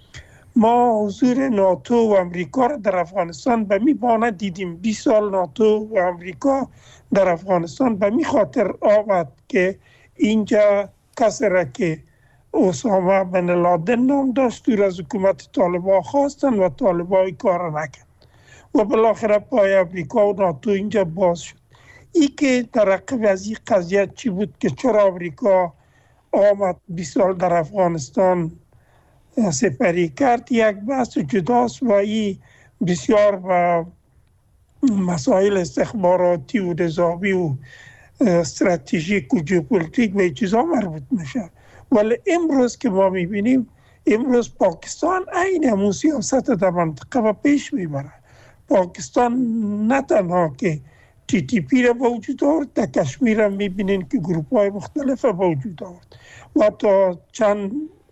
ما حضور ناتو و امریکا را در افغانستان به می بانه دیدیم. 20 سال ناتو و امریکا در افغانستان به می خاطر آمد که اینجا کسی را که اسامه بن لادن نام داشت دور از حکومت طالبان خواستن و طالبان کار نکرد و بالاخره پای امریکا و ناتو اینجا باز شد. ای که در عقب از این قضیه چی بود که چرا امریکا آمد 20 سال در افغانستان سپری کرد یک بحث جداست و این بسیار و مسائل استخباراتی و نظامی و استراتژیک و ژئوپلیتیک و چیزا مربوط میشه. ولی امروز که ما میبینیم امروز پاکستان عین همون سیاست در منطقه و پیش میبره. پاکستان نه تنها که TTP را به وجود آورد، در کشمیر هم میبینین که گروپ های مختلف به وجود آورد و تا چند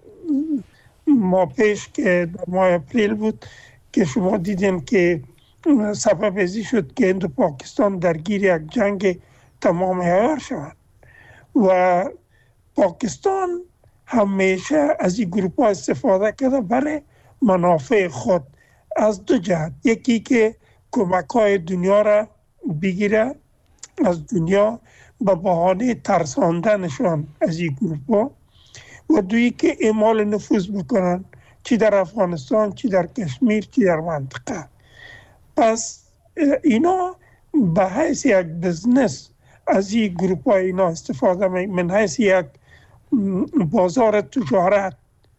ماه پیش که در ماه اپریل بود که شما دیدین که سبب ازی شد که هند و پاکستان درگیر یک جنگ تمام عیار شود و پاکستان همیشه از این گروپ ها استفاده کرده برای منافع خود از دو جهت. یکی که کمک های دنیا را بگیره از دنیا به بهانه ترساندنشان از این گروپ ها و دویی که اعمال نفوذ بکنن چی در افغانستان چی در کشمیر چی در منطقه. پس اینا به حیث یک بزنس از این گروپ های اینا استفاده من حیث یک بازار تجارت.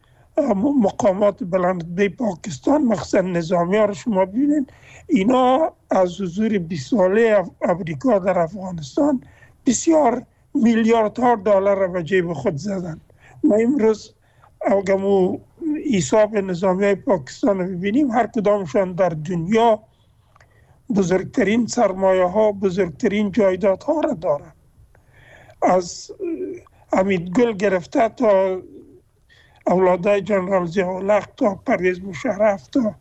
مقامات بلند به پاکستان مخصوصا نظامی ها رو شما ببینید اینا از حضور 20 ساله امریکا در افغانستان بسیار میلیاردها دلار را به جیب خود زدن. ما امروز اگه حساب نظامی های پاکستان رو ببینیم هر کدامشان در دنیا بزرگترین سرمایه ها، بزرگترین جایداد ها را دارند. از حمید گل گرفته تا اولادای جنرال ضیاءالحق تا پرویز مشرف تا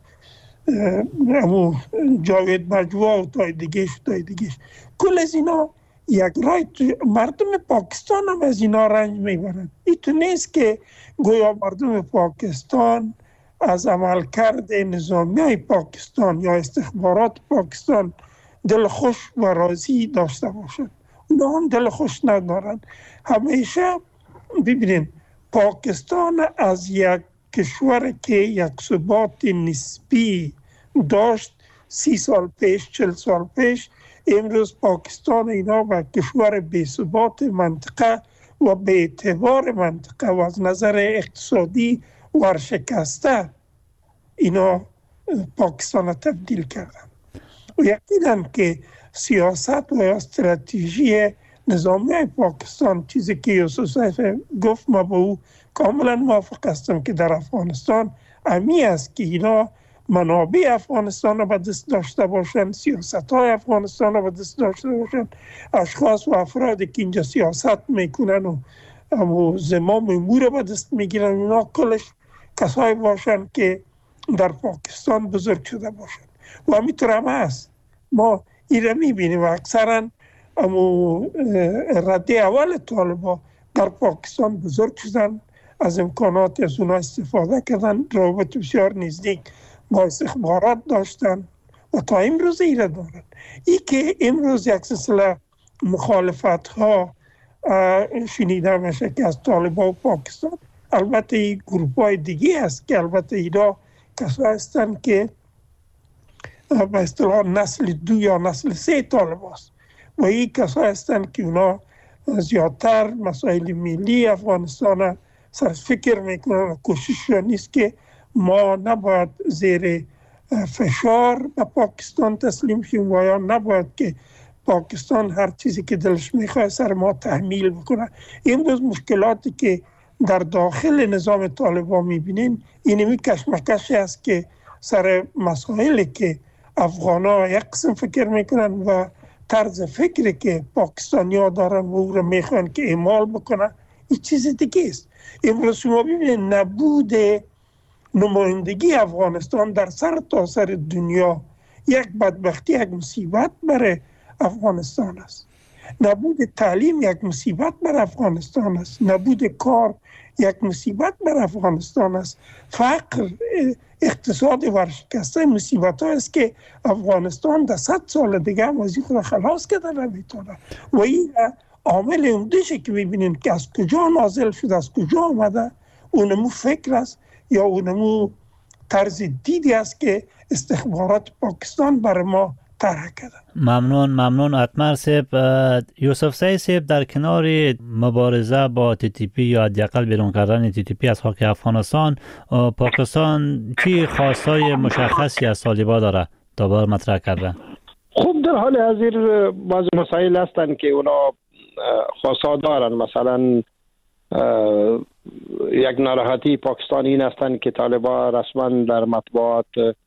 جاوید مجوع و تا دیگهش کل از اینا یک رای مردم پاکستان هم از اینا رنج میبرند. این نیست که گویا مردم پاکستان از عملکرد نظامی پاکستان یا استخبارات پاکستان دل خوش و راضی داشته باشند. اونا هم دل خوش ندارند. همیشه ببینید پاکستان از یک کشور که یک ثبات نسبی داشت 30 سال پیش 40 سال پیش، امروز پاکستان اینا و کشور بی ثبات منطقه و به اعتبار منطقه و از نظر اقتصادی ورشکسته اینا پاکستان تبدیل کردن. و یقینا که سیاست و استراتژی نظامی پاکستان، چیزی که یوسف سیف گفت ما با او کاملا موافق هستم که در افغانستان امی است که اینا منابع افغانستان را به دست داشته باشند، سیاست های افغانستان را به دست داشته باشند، اشخاص و افرادی که اینجا سیاست میکنن و زمام امور را به دست میگیرن، اینا کلش کسایی باشند که در پاکستان بزرگ شده باشند. و همینطور هم هست. ما این را میبینیم و اکثرا رده اول طالبان در پاکستان بزرگ شدن، از امکانات از اونا استفاده کردن، روابط بسیار نزدیک با استخبارات داشتن و تا امروز ایره دارن. ای که امروز یک سلسله مخالفت ها شنیده میشه که از طالبان و پاکستان، البته این گروپ های دیگه هست که البته اینا کسایی هستن که به اصطلاح نسل 2 یا نسل 3 طالب هست و این کسایی هستن که اونا زیادتر مسائل ملی افغانستان سر فکر میکنن. کوشش نیست که ما نباید زیر فشار به پاکستان تسلیم شیم و یا نباید که پاکستان هر چیزی که دلش میخواد سر ما تحمیل بکنه. امروز مشکلاتی که در داخل نظام طالبان میبینین اینمی کشمکشی است که سر مسائلی که افغان ها یک قسم فکر میکنن و طرز فکری که پاکستانی ها دارن و او را میخوان که اعمال بکنن این چیز دیگه است. امروز شما ببینید نبود نمایندگی افغانستان در سر تا سر دنیا یک بدبختی، یک مصیبت برای افغانستان است. نبود تعلیم یک مصیبت بر افغانستان است. نبود کار یک مصیبت بر افغانستان است. فقر، اقتصاد ورشکسته مصیبت ها است که افغانستان در 100 سال دیگه هم از خود خلاص کرده نمیتونه. و این عامل عمده‌ای که میبینین که از کجا نازل شده، از کجا آمده، اونمو فکر است یا اونمو طرز دیدی است که استخبارات پاکستان برای ما طرح کرده. ممنون اتمر صاحب. یوسف سعید صاحب، در کنار مبارزه با TTP یا حداقل بیرون کردن TTP از خاک افغانستان، پاکستان چی خواستای مشخصی از طالبان داره تا بار مطرح کرده؟ خوب در حال حاضر بعض مسائل هستند که اونا خواستها دارن. مثلا یک ناراحتی پاکستانی این هستند که طالبان رسما در مطبوعات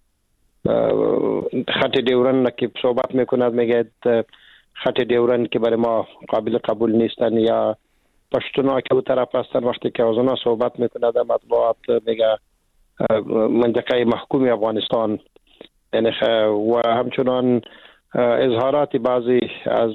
خط دیورن که صحبت میکند میگه خط دیورن که برای ما قابل قبول نیستن، یا پشتونا که او طرف هستن وقتی که از اونا صحبت میکند در مطبوعات میگه منطقه محکوم افغانستان. یعنی و همچنان اظهارات بعضی از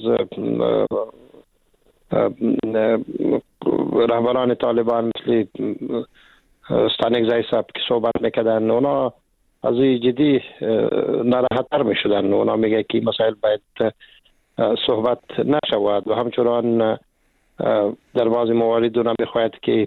رهبران طالبان مثل استانکزی صاحب که صحبت میکردن، اونا از جدی ناراحت‌تر میشدن. اونا میگه که مسائل باید صحبت نشود و همچنان در بعضی موارد اونا میخواهد که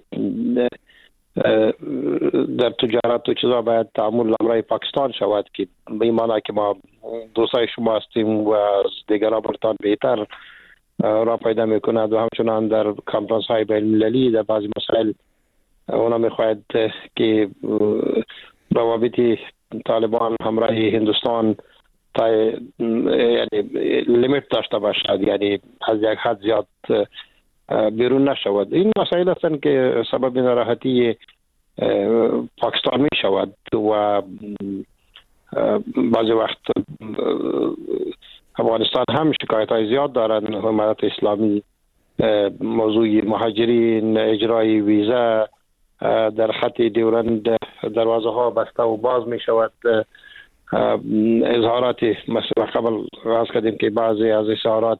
در تجارت و چیزا باید تعامل امرای پاکستان شود که به این معنی که ما دوستای شما هستیم و از دیگران برتان بهتر را پیدا میکند. و همچنان در کانفرانس های بین المللی در بعضی مسائل اونا میخواهد که روابط طالبان همراه هندوستان تا یعنی لیمیت داشته باشد، یعنی از یک حد زیاد بیرون نشود. این مسائل هستند که سبب ناراحتی پاکستان می شود و بعضی وقت افغانستان هم شکایت‌های زیاد دارند. حکومت اسلامی موضوع مهاجرین، اجرای ویزا در خط دیورند دروازه ها بسته و باز می شود. اظهارات مثلا قبل آغاز کردیم که بعضی از اظهارات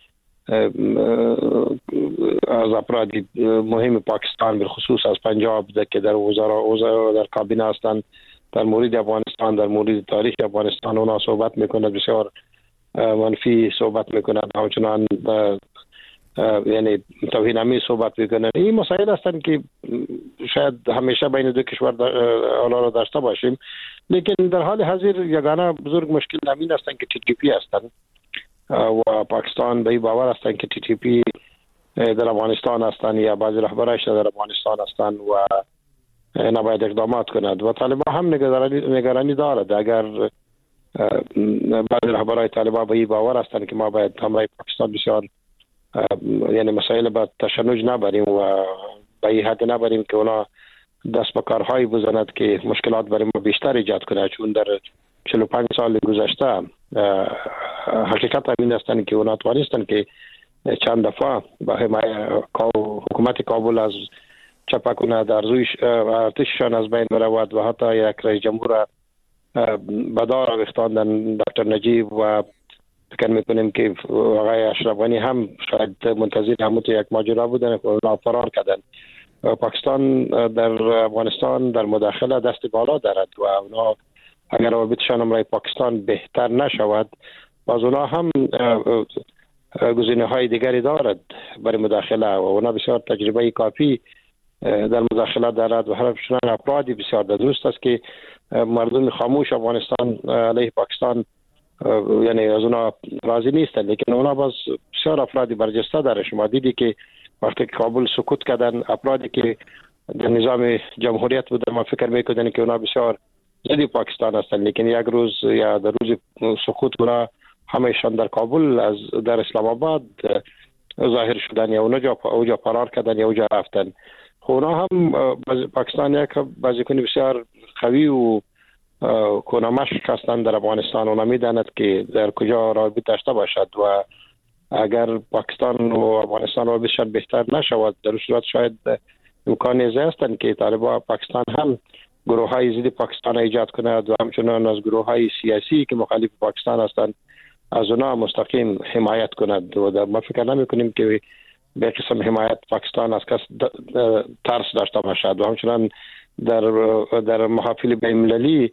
از افراد مهم پاکستان به خصوص از پنجاب که در وزرا در کابینه هستند در مورد افغانستان، در مورد تاریخ افغانستان اونا صحبت میکنند، بسیار منفی صحبت میکنند، همچنان یعنی توهین‌آمیز صحبت میکنند. این مسائل هستند که شاید همیشه بین دو کشور آنها را داشته باشیم، لیکن در حال حاضر یگانه بزرگ مشکل همین هستند که TTP هستند و پاکستان به این باور هستند که TTP در افغانستان هستند یا بعضی رهبرایش در افغانستان هستند و نباید اقدامات کند و طالبان هم نگرانی دارد. اگر بعضی رهبرای طالبان به این باور هستند که ما باید همراه پاکستان بسیار یعنی مسائل با تشنج نبریم و به این حد نبریم که اونا دست به کارهایی بزند که مشکلات برای ما بیشتر ایجاد کنه، چون در 45 سال گذشته حقیقت همین هستند که اونا توانستند که چند دفعه با حکومت کابل از چپا کنه، در ارتششان از بین برود و حتی یک رئیس جمهور به دار آویختاندن دکتر نجیب و فکر میکنیم که آقای اشرف غنی هم شاید منتظر همون یک ماجرا بودن که اونا فرار کردن. پاکستان در افغانستان در مداخله دست بالا دارد و اونا اگر روابطشان امرای پاکستان بهتر نشود باز اونا هم گزینه‌های دیگری دارد برای مداخله و اونا بسیار تجربه کافی در مداخله دارد و همچنین افرادی بسیار درست است که مردم خاموش افغانستان علیه پاکستان یعنی از اونا راضی نیستند، لیکن اونا باز بسیار افرادی برجسته داره. شما دیدی که وقتی که کابل سکوت کردن افرادی که در نظام جمهوریت بودن ما فکر میکردن که اونا بسیار ضد پاکستان هستند، لیکن یک روز یا در روز سکوت اونا همهشان در کابل از در اسلام آباد ظاهر شدن یا اونا فرار کردن یا اونا رفتن. اونا هم پاکستان یک بازیکن بسیار قوی و کنامشق هستند در افغانستان. اونا میداند که در کجا رابطه داشته باشد و اگر پاکستان و افغانستان رابطه‌شان بهتر نشود در صورت شاید امکانی هستند که طالبان پاکستان هم گروه‌های ضد پاکستان ایجاد کند و همچنان از گروه‌های سیاسی که مخالف پاکستان هستند از اونا مستقیم حمایت کند و ما فکر نمی‌کنیم که به قسم حمایت پاکستان از کس ترس داشته باشد و همچنان در محافل بین‌المللی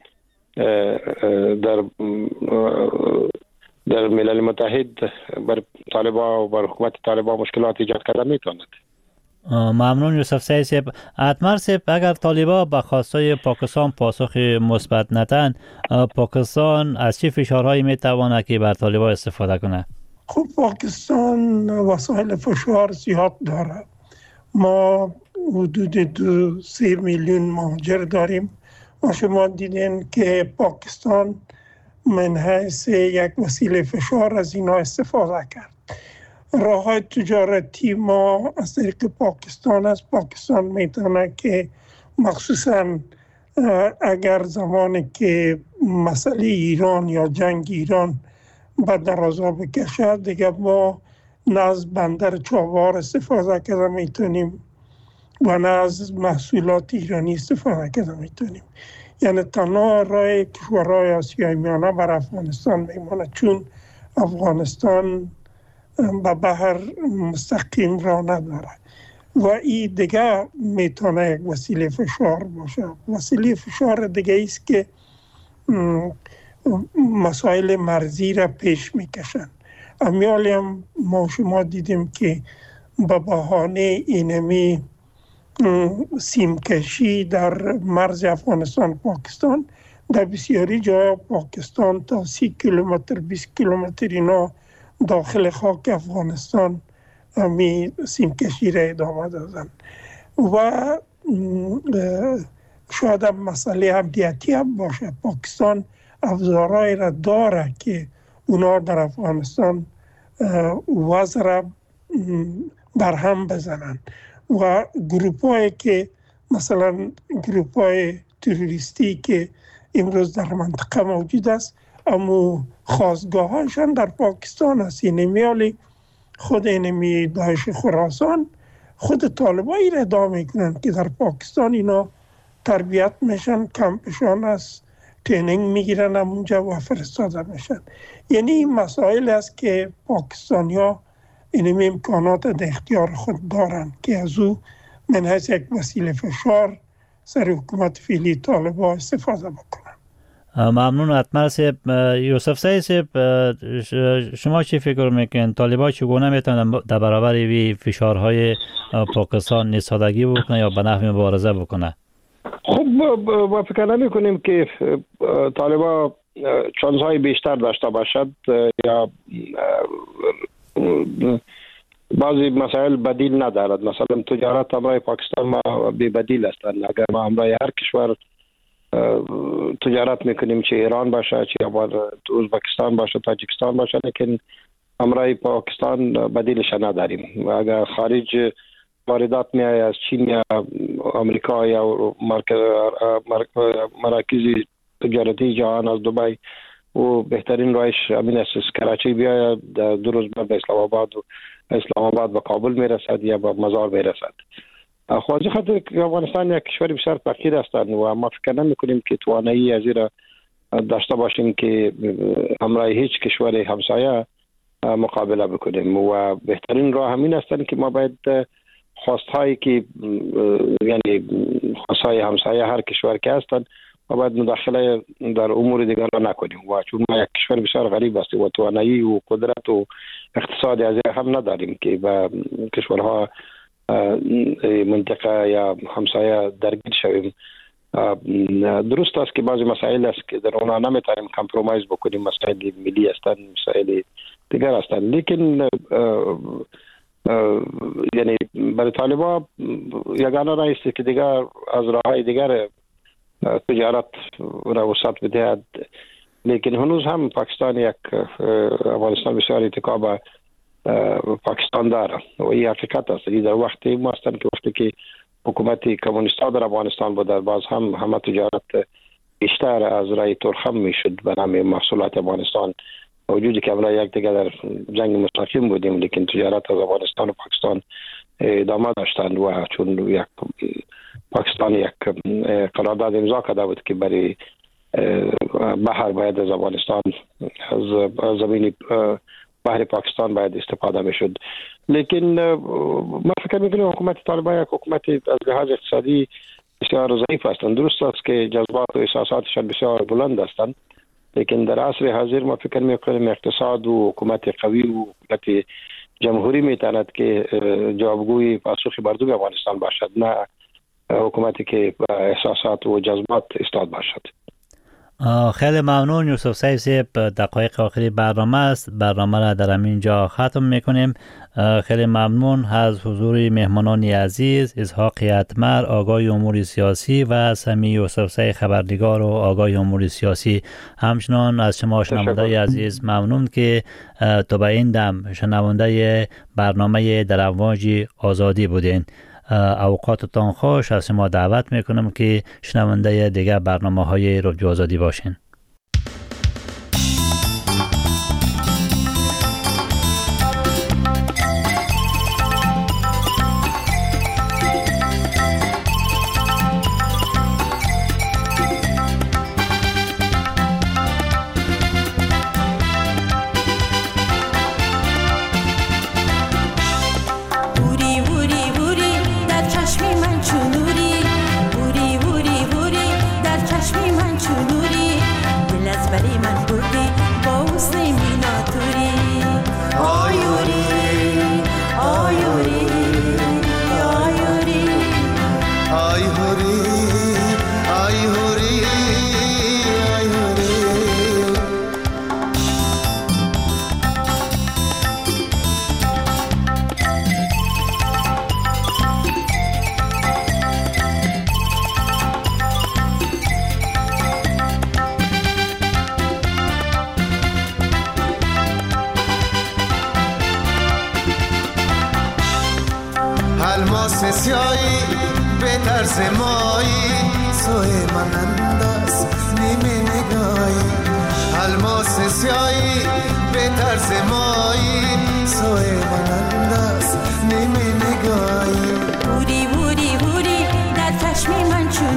در ملل متحد بر طالبان و بر حکومت طالبان مشکلات ایجاد کرده میتواند. ممنون یوسف سعید صاحب. اتمر صاحب، اگر طالبان به خواستای پاکستان پاسخ مثبت ندهند، پاکستان از چه فشارهایی میتواند که بر طالبان استفاده کنه؟ خب پاکستان وسایل فشار زیاد داره. ما حدود 3 میلیون مهاجر داریم و شما دیدین که پاکستان من حیث یک وسیله فشار از اینا استفاده کرد. راه‌های تجارتی ما از طریق پاکستان است. پاکستان میتونه که مخصوصا اگر زمانی که مسئله ایران یا جنگ ایران به درازا بکشد دیگه ما نه از بندر چابهار استفاده کرده میتونیم و نه از محصولات ایرانی استفاده کرده میتونیم. یعنی تنها راه کشورهای آسیای میانه بر افغانستان میمونه، چون افغانستان به بحر مستقیم راه نداره و این دیگه میتونه یک وسیله فشار باشه. وسیله فشار دیگه است که مسائل مرزی را پیش میکشن. امیالی هم ما شما دیدیم که به بهانه اینمی سیمکشی در مرز افغانستان پاکستان در بسیاری جا پاکستان تا 30 کیلومتر 20 کیلومتر اینا داخل خاک افغانستان همی سیمکشی را ادامه دادن و شاید مسئله امنیتی هم باشه. پاکستان افزارهای را داره که اونا در افغانستان وضع را برهم بزنن و گروپ هایی که مثلا گروپ های تروریستی که امروز در منطقه موجود است، اما خاستگاه هاشان در پاکستان است. اینمی خود اینمی داعش خراسان خود طالبایی را ادعا میکنند که در پاکستان اینا تربیت میشن، کمپشان است، ترینینگ میگیرن اونجا و فرستاده میشن. یعنی این مسائل است که پاکستانی ها اینمی امکانات در اختیار خود دارند که از او من حیث یک وسیله فشار سر حکومت فعلی طالبان استفاده بکنن. ممنون اتمر صاحب. یوسف سعید صاحب، شما چی فکر میکنید طالبان چگونه میتونن در برابر وی فشارهای پاکستان ایستادگی بکنه یا به نحو مبارزه بکنه؟ خب ما فکر نمی‌کنیم که طالبان چانس‌های بیشتر داشته باشد یا بعضی مسائل بدیل ندارد. مثلا تجارت همراه پاکستان ما بی بدیل هستند. اگر ما همراه هر کشور تجارت میکنیم، چه ایران باشه، چه ازبکستان باشه، تاجیکستان باشه، لیکن همراه پاکستان بدیلش نداریم. اگر خارج واردات میای از چین یا آمریکا یا مراکز تجارتی جهان از دبی و بهترین راهش امین است کراچی بیاید، دو روز بعد به اسلام آباد به کابل میرسد یا به مزار میرسد. خواهد خاطر که افغانستان یک کشور بسیار فقیر است و ما فکر نمی‌کنیم که توانایی از این داشته باشیم که همراه هیچ کشور همسایه مقابله بکنیم و بهترین راه همین است که ما باید خواستهایی که یعنی خواستهای همسایه هر کشور که هستند ما باید مداخله در امور دیگر را نکنیم و چون ما یک کشور بسیار غریب هستیم و توانایی و قدرت و اقتصاد از هم نداریم که با کشورها منطقه یا همسایه درگیر شویم. درست است که بعضی مسائل است که در اونها نمیتونیم کامپرومایز بکنیم، مسائل ملی هستند، مسائل دیگر هستند، لیکن یعنی برای طالبان یگانه راه است که دیگر از راههای دیگر تجارت را وسعت بدهد. لیکن هنوز هم پاکستان افغانستان بسیار اتکا به پاکستان داره و این حقیقت است. در وقتی ما هستند که وقتی که حکومت کمونیستا در افغانستان بود، باز هم همه تجارت بیشتر از رای ترخم میشد به نام محصولات افغانستان، وجودی که امروز یک دیگر در جنگ مستقیم بودیم، لیکن تجارت از افغانستان و پاکستان ادامه داشتند و چون پاکستان یک قرارداد امضا کرده بود که برای بحر باید از افغانستان از زمین بحر پاکستان باید استفاده میشد. لیکن ما فکر میکنیم حکومت طالبان یک حکومت از لحاظ اقتصادی بسیار ضعیف هستند. درست است که جذبات و احساساتشان بسیار بلند هستند، لیکن در عصر حاضر ما فکر میکنیم اقتصاد و حکومت قوی و حکومت جمهوری میتواند که جوابگوی پاسخ مردم افغانستان باشد، نه حکومتی که احساسات و جذبات استاد باشد. خیلی ممنون یوسف سعید صاحب. دقایق آخری برنامه است، برنامه را در همینجا ختم میکنیم. خیلی ممنون از حضور مهمانان عزیز، اسحاق اتمر آگاه امور سیاسی و سمی یوسف سعید خبرنگار و آگاه امور سیاسی. همچنان از شما شنونده عزیز ممنون که تا به این دم شنونده برنامه در امواج آزادی بودین. اوقاتتان خوش. از شما دعوت میکنم که شنونده دیگر برنامه‌های رادیو آزادی باشین. الماس سیایی به طرز مایی سوی من انداز نیمه نگاهی الماس سیایی به طرز مایی سوی مانند است نیمه نگاهی بوری بوری بوری در چشم من چون